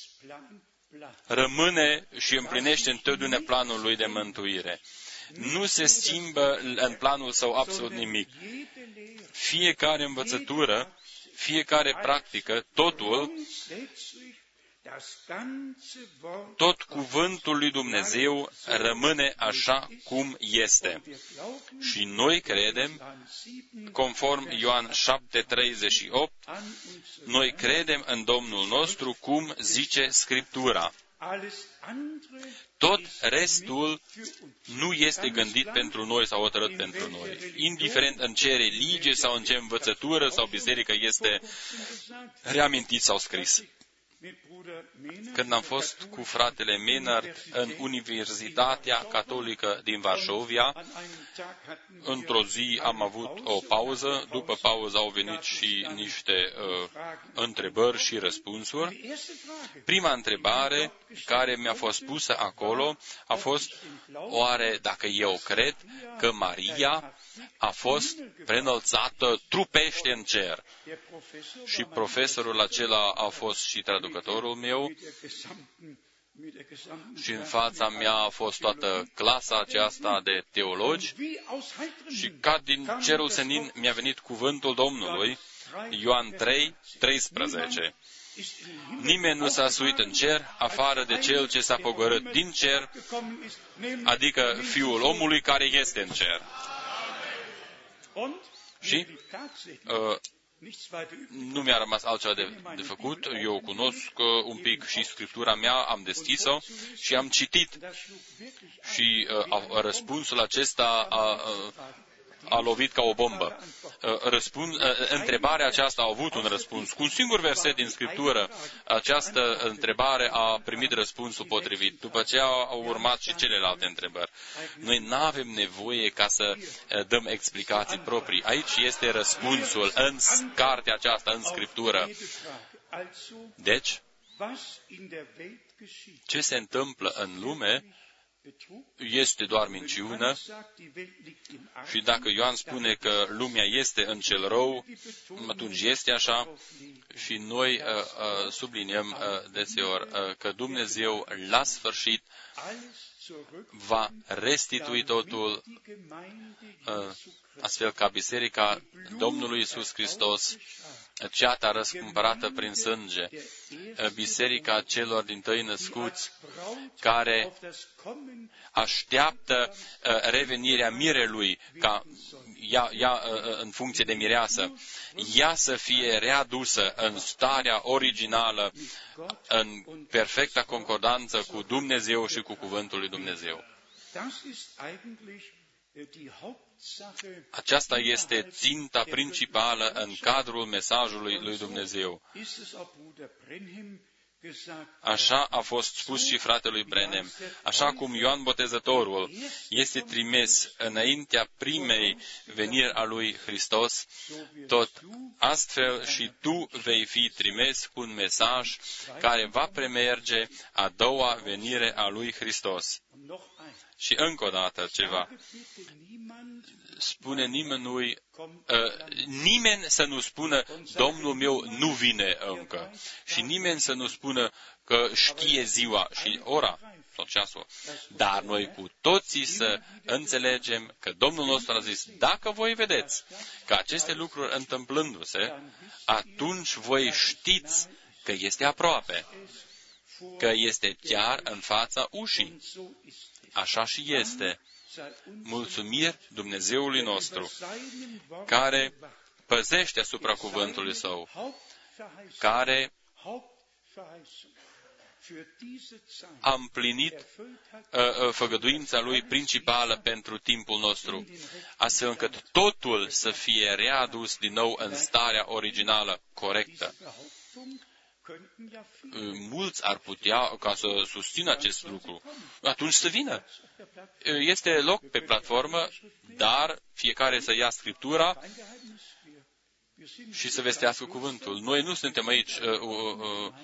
rămâne și împlinește întotdeauna planul Lui de mântuire. Nu se schimbă în planul Său absolut nimic. Fiecare învățătură, fiecare practică, totul, tot cuvântul lui Dumnezeu rămâne așa cum este. Și noi credem, conform Ioan șapte treizeci și opt, noi credem în Domnul nostru cum zice Scriptura. Tot restul nu este gândit pentru noi sau hotărât pentru noi. Indiferent în ce religie sau în ce învățătură sau biserică este reamintit sau scris. Când am fost cu fratele Menard în Universitatea Catolică din Varșovia, într-o zi am avut o pauză, după pauză au venit și niște uh, întrebări și răspunsuri. Prima întrebare care mi-a fost pusă acolo a fost: oare dacă eu cred că Maria a fost preînălțată trupește în cer? Și profesorul acela a fost și traducătorul meu și în fața mea a fost toată clasa aceasta de teologi și ca din cerul senin mi-a venit cuvântul Domnului, Ioan trei treisprezece. Nimeni nu s-a suit în cer, afară de cel ce s-a pogorât din cer, adică Fiul omului care este în cer. Și uh, nu mi-a rămas altceva de, de făcut. Eu cunosc uh, un pic și Scriptura mea, am deschis-o și am citit. Și uh, răspunsul acesta a, a, a lovit ca o bombă. Răspund, întrebarea aceasta a avut un răspuns. Cu un singur verset din Scriptură, această întrebare a primit răspunsul potrivit. După aceea au urmat și celelalte întrebări. Noi nu avem nevoie ca să dăm explicații proprii. Aici este răspunsul în cartea aceasta, în Scriptură. Deci, ce se întâmplă în lume este doar minciună și dacă Ioan spune că lumea este în cel rău, atunci este așa și noi uh, uh, subliniem uh, deseori uh, că Dumnezeu la sfârșit va restitui totul uh, astfel ca biserica Domnului Iisus Hristos, ceata răscumpărată prin sânge, biserica celor dintâi născuți, care așteaptă revenirea mirelui ca ea, ea în funcție de mireasă, ea să fie readusă în starea originală, în perfectă concordanță cu Dumnezeu și cu cuvântul lui Dumnezeu. Aceasta este ținta principală în cadrul mesajului lui Dumnezeu. Așa a fost spus și fratelui Branham. Așa cum Ioan Botezătorul este trimis înaintea primei veniri a lui Hristos, tot astfel și tu vei fi trimis cu un mesaj care va premerge a doua venire a lui Hristos. Și încă o dată ceva. Spune nimănui, uh, nimeni să nu spună, Domnul meu nu vine încă. Și nimeni să nu spună că știe ziua și ora sau ceasul. Dar noi cu toții să înțelegem că Domnul nostru a zis, dacă voi vedeți că aceste lucruri întâmplându-se, atunci voi știți că este aproape, că este chiar în fața ușii. Așa și este. Mulțumiri Dumnezeului nostru, care păzește asupra cuvântului Său, care a împlinit uh, făgăduința Lui principală pentru timpul nostru, astfel încât totul să fie readus din nou în starea originală, corectă. Mulți ar putea, ca să susțină acest lucru, atunci să vină. Este loc pe platformă, dar fiecare să ia Scriptura și să vestească cuvântul. Noi nu suntem aici... Uh, uh, uh,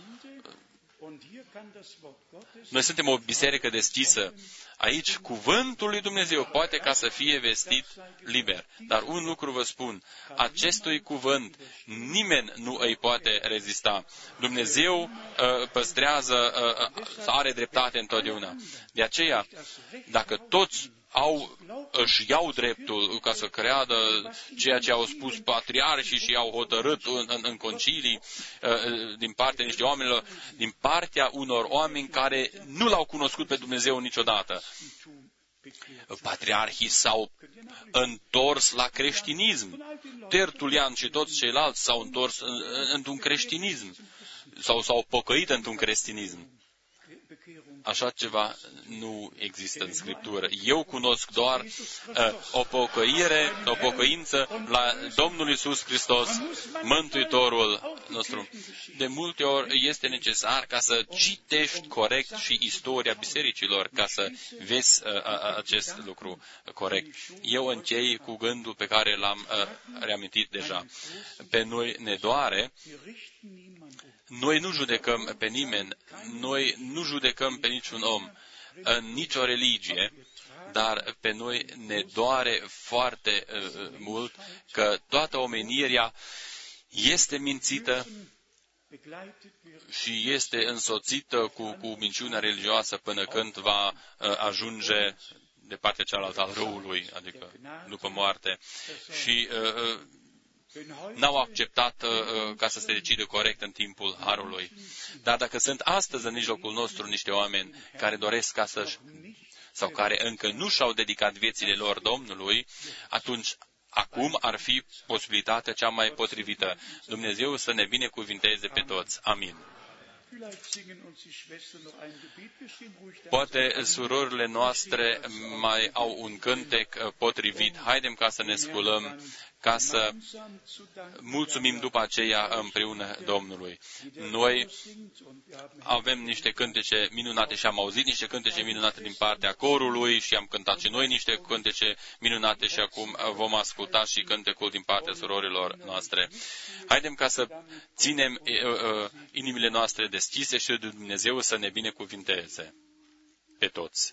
Noi suntem o biserică deschisă. Aici, cuvântul lui Dumnezeu poate ca să fie vestit liber. Dar un lucru vă spun, acestui cuvânt nimeni nu îi poate rezista. Dumnezeu uh, păstrează, uh, are dreptate întotdeauna. De aceea, dacă toți au, își iau dreptul ca să creadă ceea ce au spus patriarhii și au hotărât în, în, în concilii din partea niște oamenilor, din partea unor oameni care nu l-au cunoscut pe Dumnezeu niciodată. Patriarhii s-au întors la creștinism. Tertulian și toți ceilalți s-au întors în, într-un creștinism sau s-au pocăit într-un creștinism. Așa ceva nu există în Scriptură. Eu cunosc doar uh, o pocăire, o pocăință la Domnul Iisus Hristos, Mântuitorul nostru. De multe ori este necesar ca să citești corect și istoria bisericilor, ca să vezi uh, acest lucru corect. Eu închei cu gândul pe care l-am uh, reamintit deja. Pe noi ne doare. Noi nu judecăm pe nimeni, noi nu judecăm pe niciun om, în nicio religie, dar pe noi ne doare foarte uh, mult că toată omenirea este mințită și este însoțită cu, cu minciuna religioasă până când va uh, ajunge de partea cealaltă al răului, adică după moarte. Și uh, n-au acceptat uh, ca să se decide corect în timpul harului. Dar dacă sunt astăzi în mijlocul nostru niște oameni care doresc ca să sau care încă nu și-au dedicat viețile lor Domnului, atunci acum ar fi posibilitatea cea mai potrivită. Dumnezeu să ne binecuvinteze pe toți. Amin. Poate surorile noastre mai au un cântec potrivit. Haidem ca să ne sculăm, ca să mulțumim după aceea împreună Domnului. Noi avem niște cântece minunate și am auzit niște cântece minunate din partea corului și am cântat și noi niște cântece minunate și acum vom asculta și cântecul din partea surorilor noastre. Haidem ca să ținem uh, uh, inimile noastre deschise și Dumnezeu să ne binecuvinteze pe toți.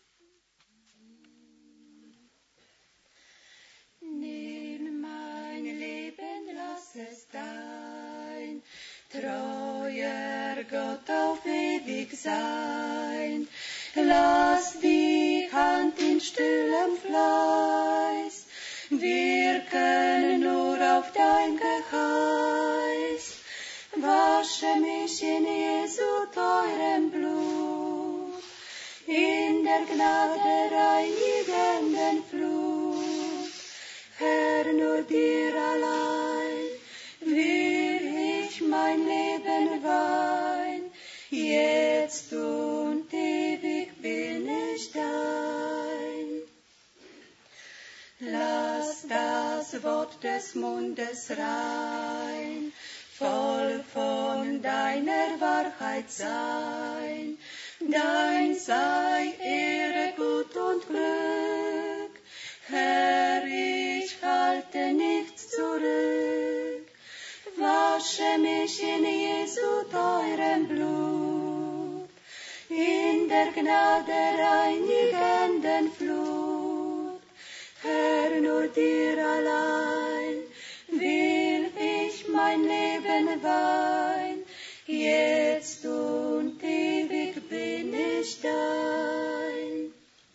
Es dein, treuer Gott auf ewig sein. Lass die Hand in stillem Fleiß wirken nur auf dein Geheiß. Wasche mich in Jesu teurem Blut, in der Gnade reinigenden Flut. Herr, nur dir allein will ich mein Leben weihen, jetzt und ewig bin ich dein. Lass das Wort des Mundes rein, voll von deiner Wahrheit sein. Dein sei Ehre, Gut und Glück, Herr, ich halte nichts zurück. Wasche mich in Jesu teurem Blut, in der Gnade reinigenden Flut. Herr, nur dir allein will ich mein Leben weihen, jetzt und ewig bin ich dein.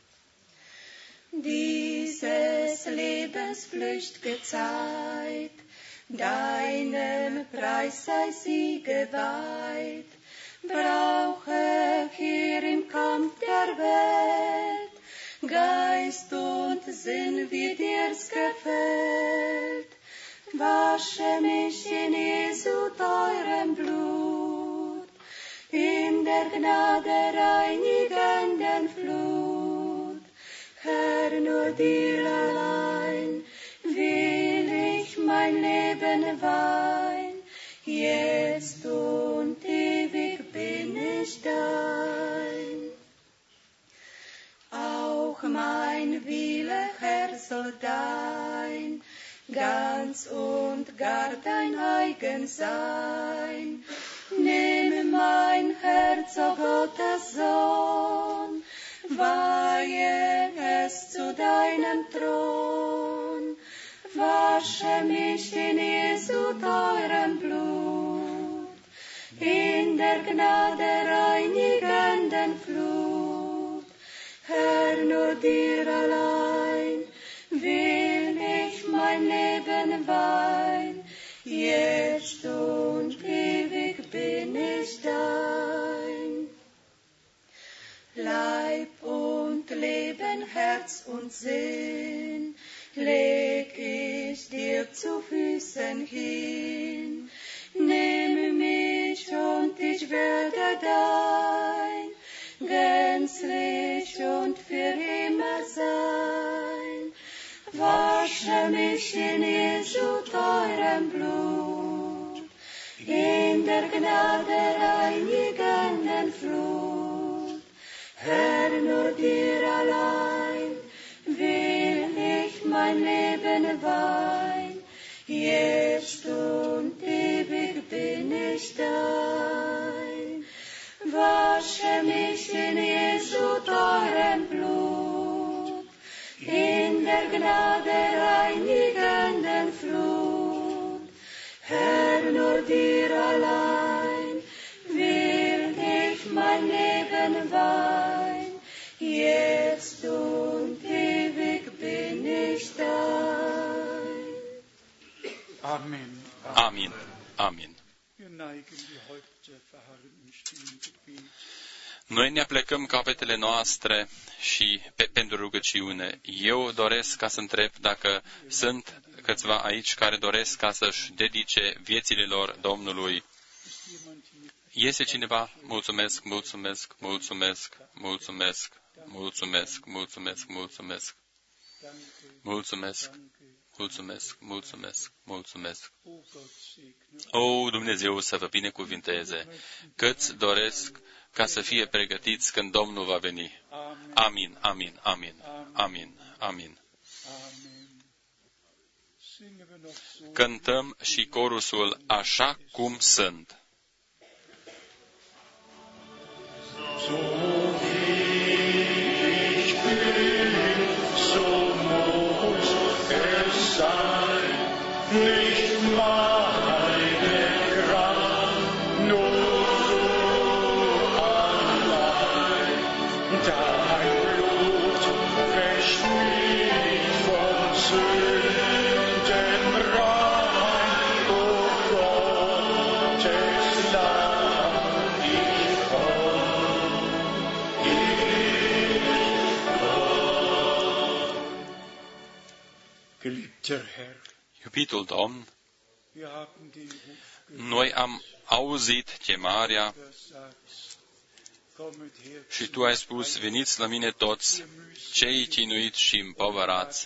Dieses Lebens flücht'ge Zeit, deinem Preis sei sie geweiht, brauche hier im Kampf der Welt Geist und Sinn, wie dir's gefällt. Wasche mich in Jesu teurem Blut, in der Gnade reinigenden Flut. Herr, nur dir allein will ich mein Leben weihen, jetzt und ewig bin ich dein. Auch mein Wille, Herr, soll dein, ganz und gar dein eigen sein. Nimm mein Herz, o Gottes Sohn, weihe es zu deinem Thron. Wasche mich in Jesu teurem Blut, in der Gnade reinigenden Flut. Herr, nur dir allein will ich mein Leben weihen, jetzt und ewig bin ich dein. Leib und Leben, Herz und Sinn, leg ich dir zu Füßen hin. Nimm mich und ich werde dein, gänzlich und für immer sein. Wasche mich in Jesu teurem Blut, in der Gnade reinigenden Flut. Herr, nur dir allein will ich mein Leben weihen, jetzt und ewig bin ich dein. Wasche mich in Jesu teurem Blut, in der Gnade reinigenden Flut. Herr, nur dir allein will ich mein Leben weihen, jetzt und ewig bin ich dein. Amen. Amin. Amin. Wir neigen die Häupter verharren im stillen Gebet. Noi ne aplecăm capetele noastre și pe, pentru rugăciune. Eu doresc ca să întreb dacă sunt câțiva aici care doresc ca să-și dedice viețile lor Domnului. Este cineva? Mulțumesc, mulțumesc, mulțumesc, mulțumesc, mulțumesc, mulțumesc, mulțumesc, mulțumesc, mulțumesc, mulțumesc, mulțumesc. O, Dumnezeu să vă binecuvinteze, câți doresc ca să fie pregătiți când Domnul va veni. Amin, amin, amin, amin, amin. Cântăm și corusul Așa cum sunt. Iubitul Domn, noi am auzit chemarea și Tu ai spus, veniți la mine toți, cei chinuiți și împovărați.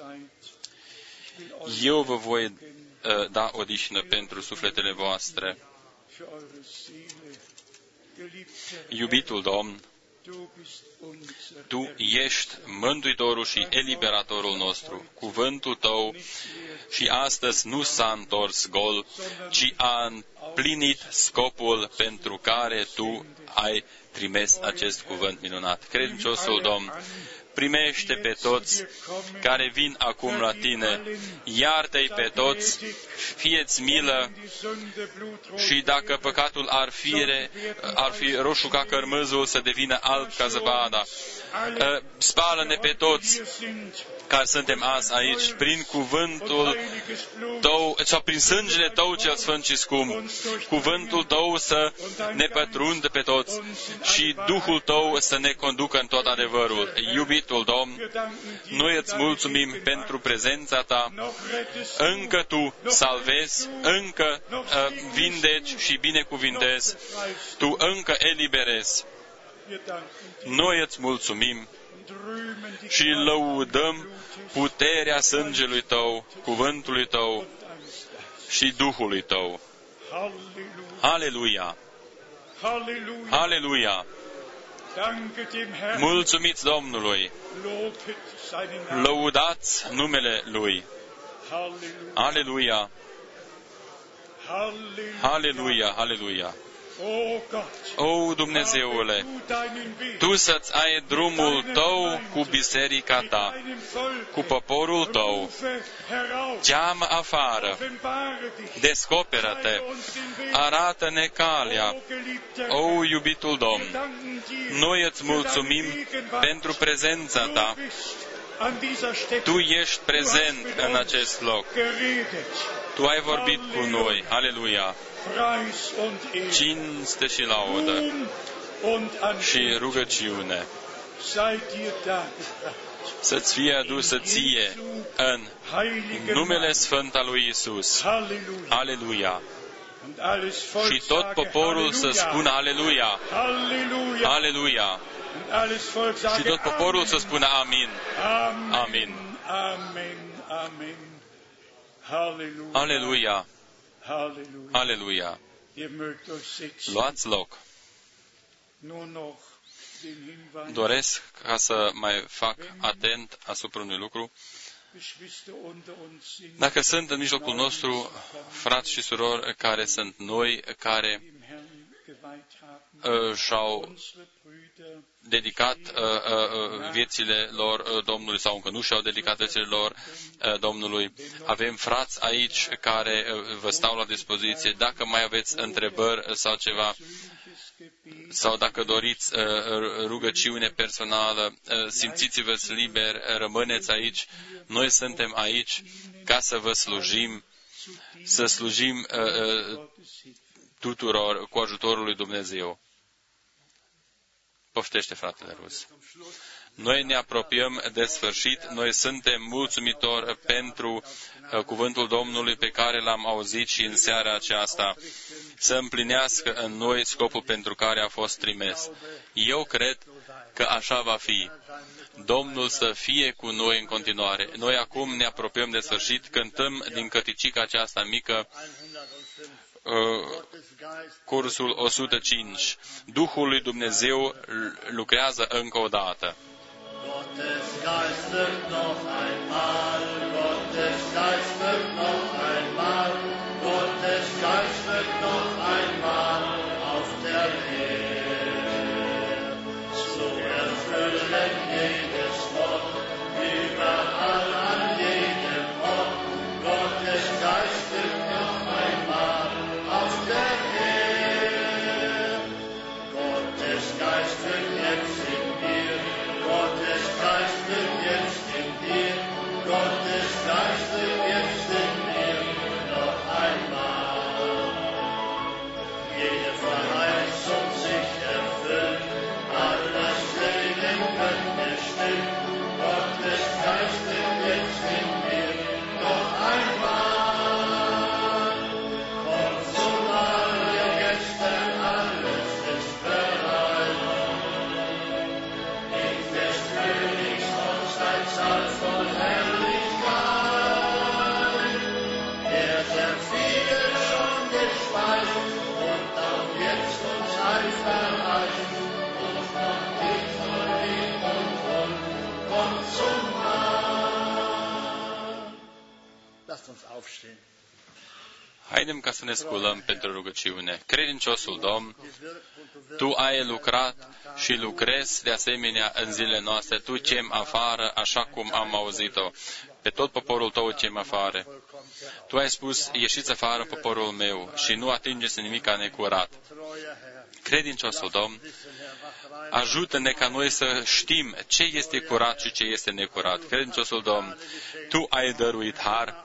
Eu vă voi uh, da odihnă pentru sufletele voastre. Iubitul Domn, Tu ești mântuitorul și eliberatorul nostru. Cuvântul Tău și astăzi nu s-a întors gol, ci a împlinit scopul pentru care Tu ai trimis acest cuvânt minunat. Credinciosul Domn, primește pe toți care vin acum la Tine, iartă-i pe toți, fie-ți milă și dacă păcatul ar fi, ar fi roșu ca cărmâzul, să devină alb ca zăpada. Spală-ne pe toți care suntem azi aici, prin cuvântul Tău, sau prin sângele Tău cel sfânt și scump, cuvântul Tău să ne pătrundă pe toți și Duhul Tău să ne conducă în tot adevărul. Iubitul Domn, noi îți mulțumim pentru prezența Ta, încă Tu salvezi, încă uh, vindeci și binecuvintezi, Tu încă eliberezi. Noi îți mulțumim și lăudăm puterea sângelui Tău, cuvântului Tău și Duhului Tău. Aleluia! Aleluia! Mulțumiți Domnului! Lăudați numele Lui! Aleluia! Aleluia! Aleluia! O, Dumnezeule, Tu să-ți ai drumul Tău cu biserica Ta, cu poporul Tău. Cheamă afară, descoperă-te, arată-ne calea. O, iubitul Domn, noi îți mulțumim pentru prezența Ta. Tu ești prezent în acest loc. Tu ai vorbit cu noi. Aleluia! Cinste și laudă și rugăciune să-ți fie adusă ție în numele Sfânt al lui Iisus. Aleluia! Și tot poporul să spună Aleluia! Aleluia! Și tot poporul să spună Amin! Amin! Aleluia! Aleluia! Luați loc. Doresc ca să mai fac atent asupra unui lucru. Dacă sunt în mijlocul nostru frați și surori care sunt noi, care uh, și-au dedicat uh, uh, viețile lor uh, Domnului sau încă nu și-au dedicat viețile lor uh, Domnului. Avem frați aici care uh, vă stau la dispoziție. Dacă mai aveți întrebări sau ceva, sau dacă doriți uh, rugăciune personală, uh, simțiți-vă liber, rămâneți aici. Noi suntem aici ca să vă slujim să slujim uh, tuturor cu ajutorul lui Dumnezeu. Poftește, fratele Rus. Noi ne apropiem de sfârșit, noi suntem mulțumitori pentru uh, cuvântul Domnului pe care l-am auzit și în seara aceasta, să împlinească în noi scopul pentru care a fost trimis. Eu cred că așa va fi. Domnul să fie cu noi în continuare. Noi acum ne apropiem de sfârșit, cântăm din căticica aceasta mică uh, cursul o sută cinci. Duhul lui Dumnezeu lucrează încă o dată. Gottes Geist wird noch einmal, Gottes Geist wird noch einmal, Gottes Geist wird noch einmal auf der Erde zu erfüllen jedes Wort, überall an jedem Ort. Gottes Geist wird noch einmal auf der Erde. Gottes Geist wird jetzt in dir. Gottes Geist wird jetzt in dir, Gottes Geist wird jetzt in mir noch einmal. Jede Verheißung sich erfüllt, alles Segen Götter stimmt, Gottes Geist wird jetzt in mir noch einmal. Und zumal wir gestern alles ist bereit. Hochzeitssaal voll Herrlichkeit, der sehr viele schon gespeist und auch jetzt uns einverleiht, uns noch nicht voll lieb und rund, kommt zum Mahl. Lasst uns aufstehen. Haidem ca să ne sculăm pentru rugăciune. Credinciosul Domn, Tu ai lucrat și lucrezi de asemenea în zilele noastre. Tu chem afară, așa cum am auzit-o. Pe tot poporul Tău chem afară. Tu ai spus, ieșiți afară poporul meu și nu atingeți nimica necurat. Credinciosul Domn, ajută-ne ca noi să știm ce este curat și ce este necurat. Credinciosul Domn, Tu ai dăruit har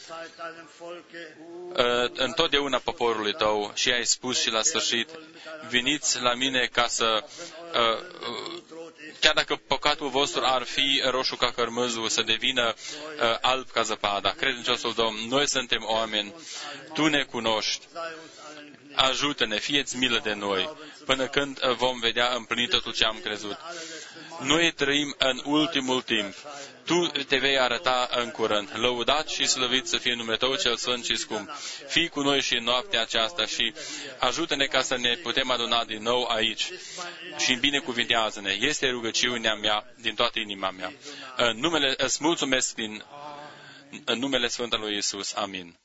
întotdeauna poporului Tău și ai spus și la sfârșit, veniți la mine ca să, chiar dacă păcatul vostru ar fi roșu ca cărmâzul, să devină alb ca zăpada. Credinciosul Domn, noi suntem oameni, Tu ne cunoști. Ajută-ne, fie-ți milă de noi, până când vom vedea împlinit totul ce am crezut. Noi trăim în ultimul timp. Tu te vei arăta în curând. Lăudat și slăvit să fie numele Tău cel sfânt și scump. Fii cu noi și în noaptea aceasta și ajută-ne ca să ne putem aduna din nou aici și binecuvintează-ne. Este rugăciunea mea din toată inima mea. În numele, îți mulțumesc din, în numele Sfântului Iisus. Amin.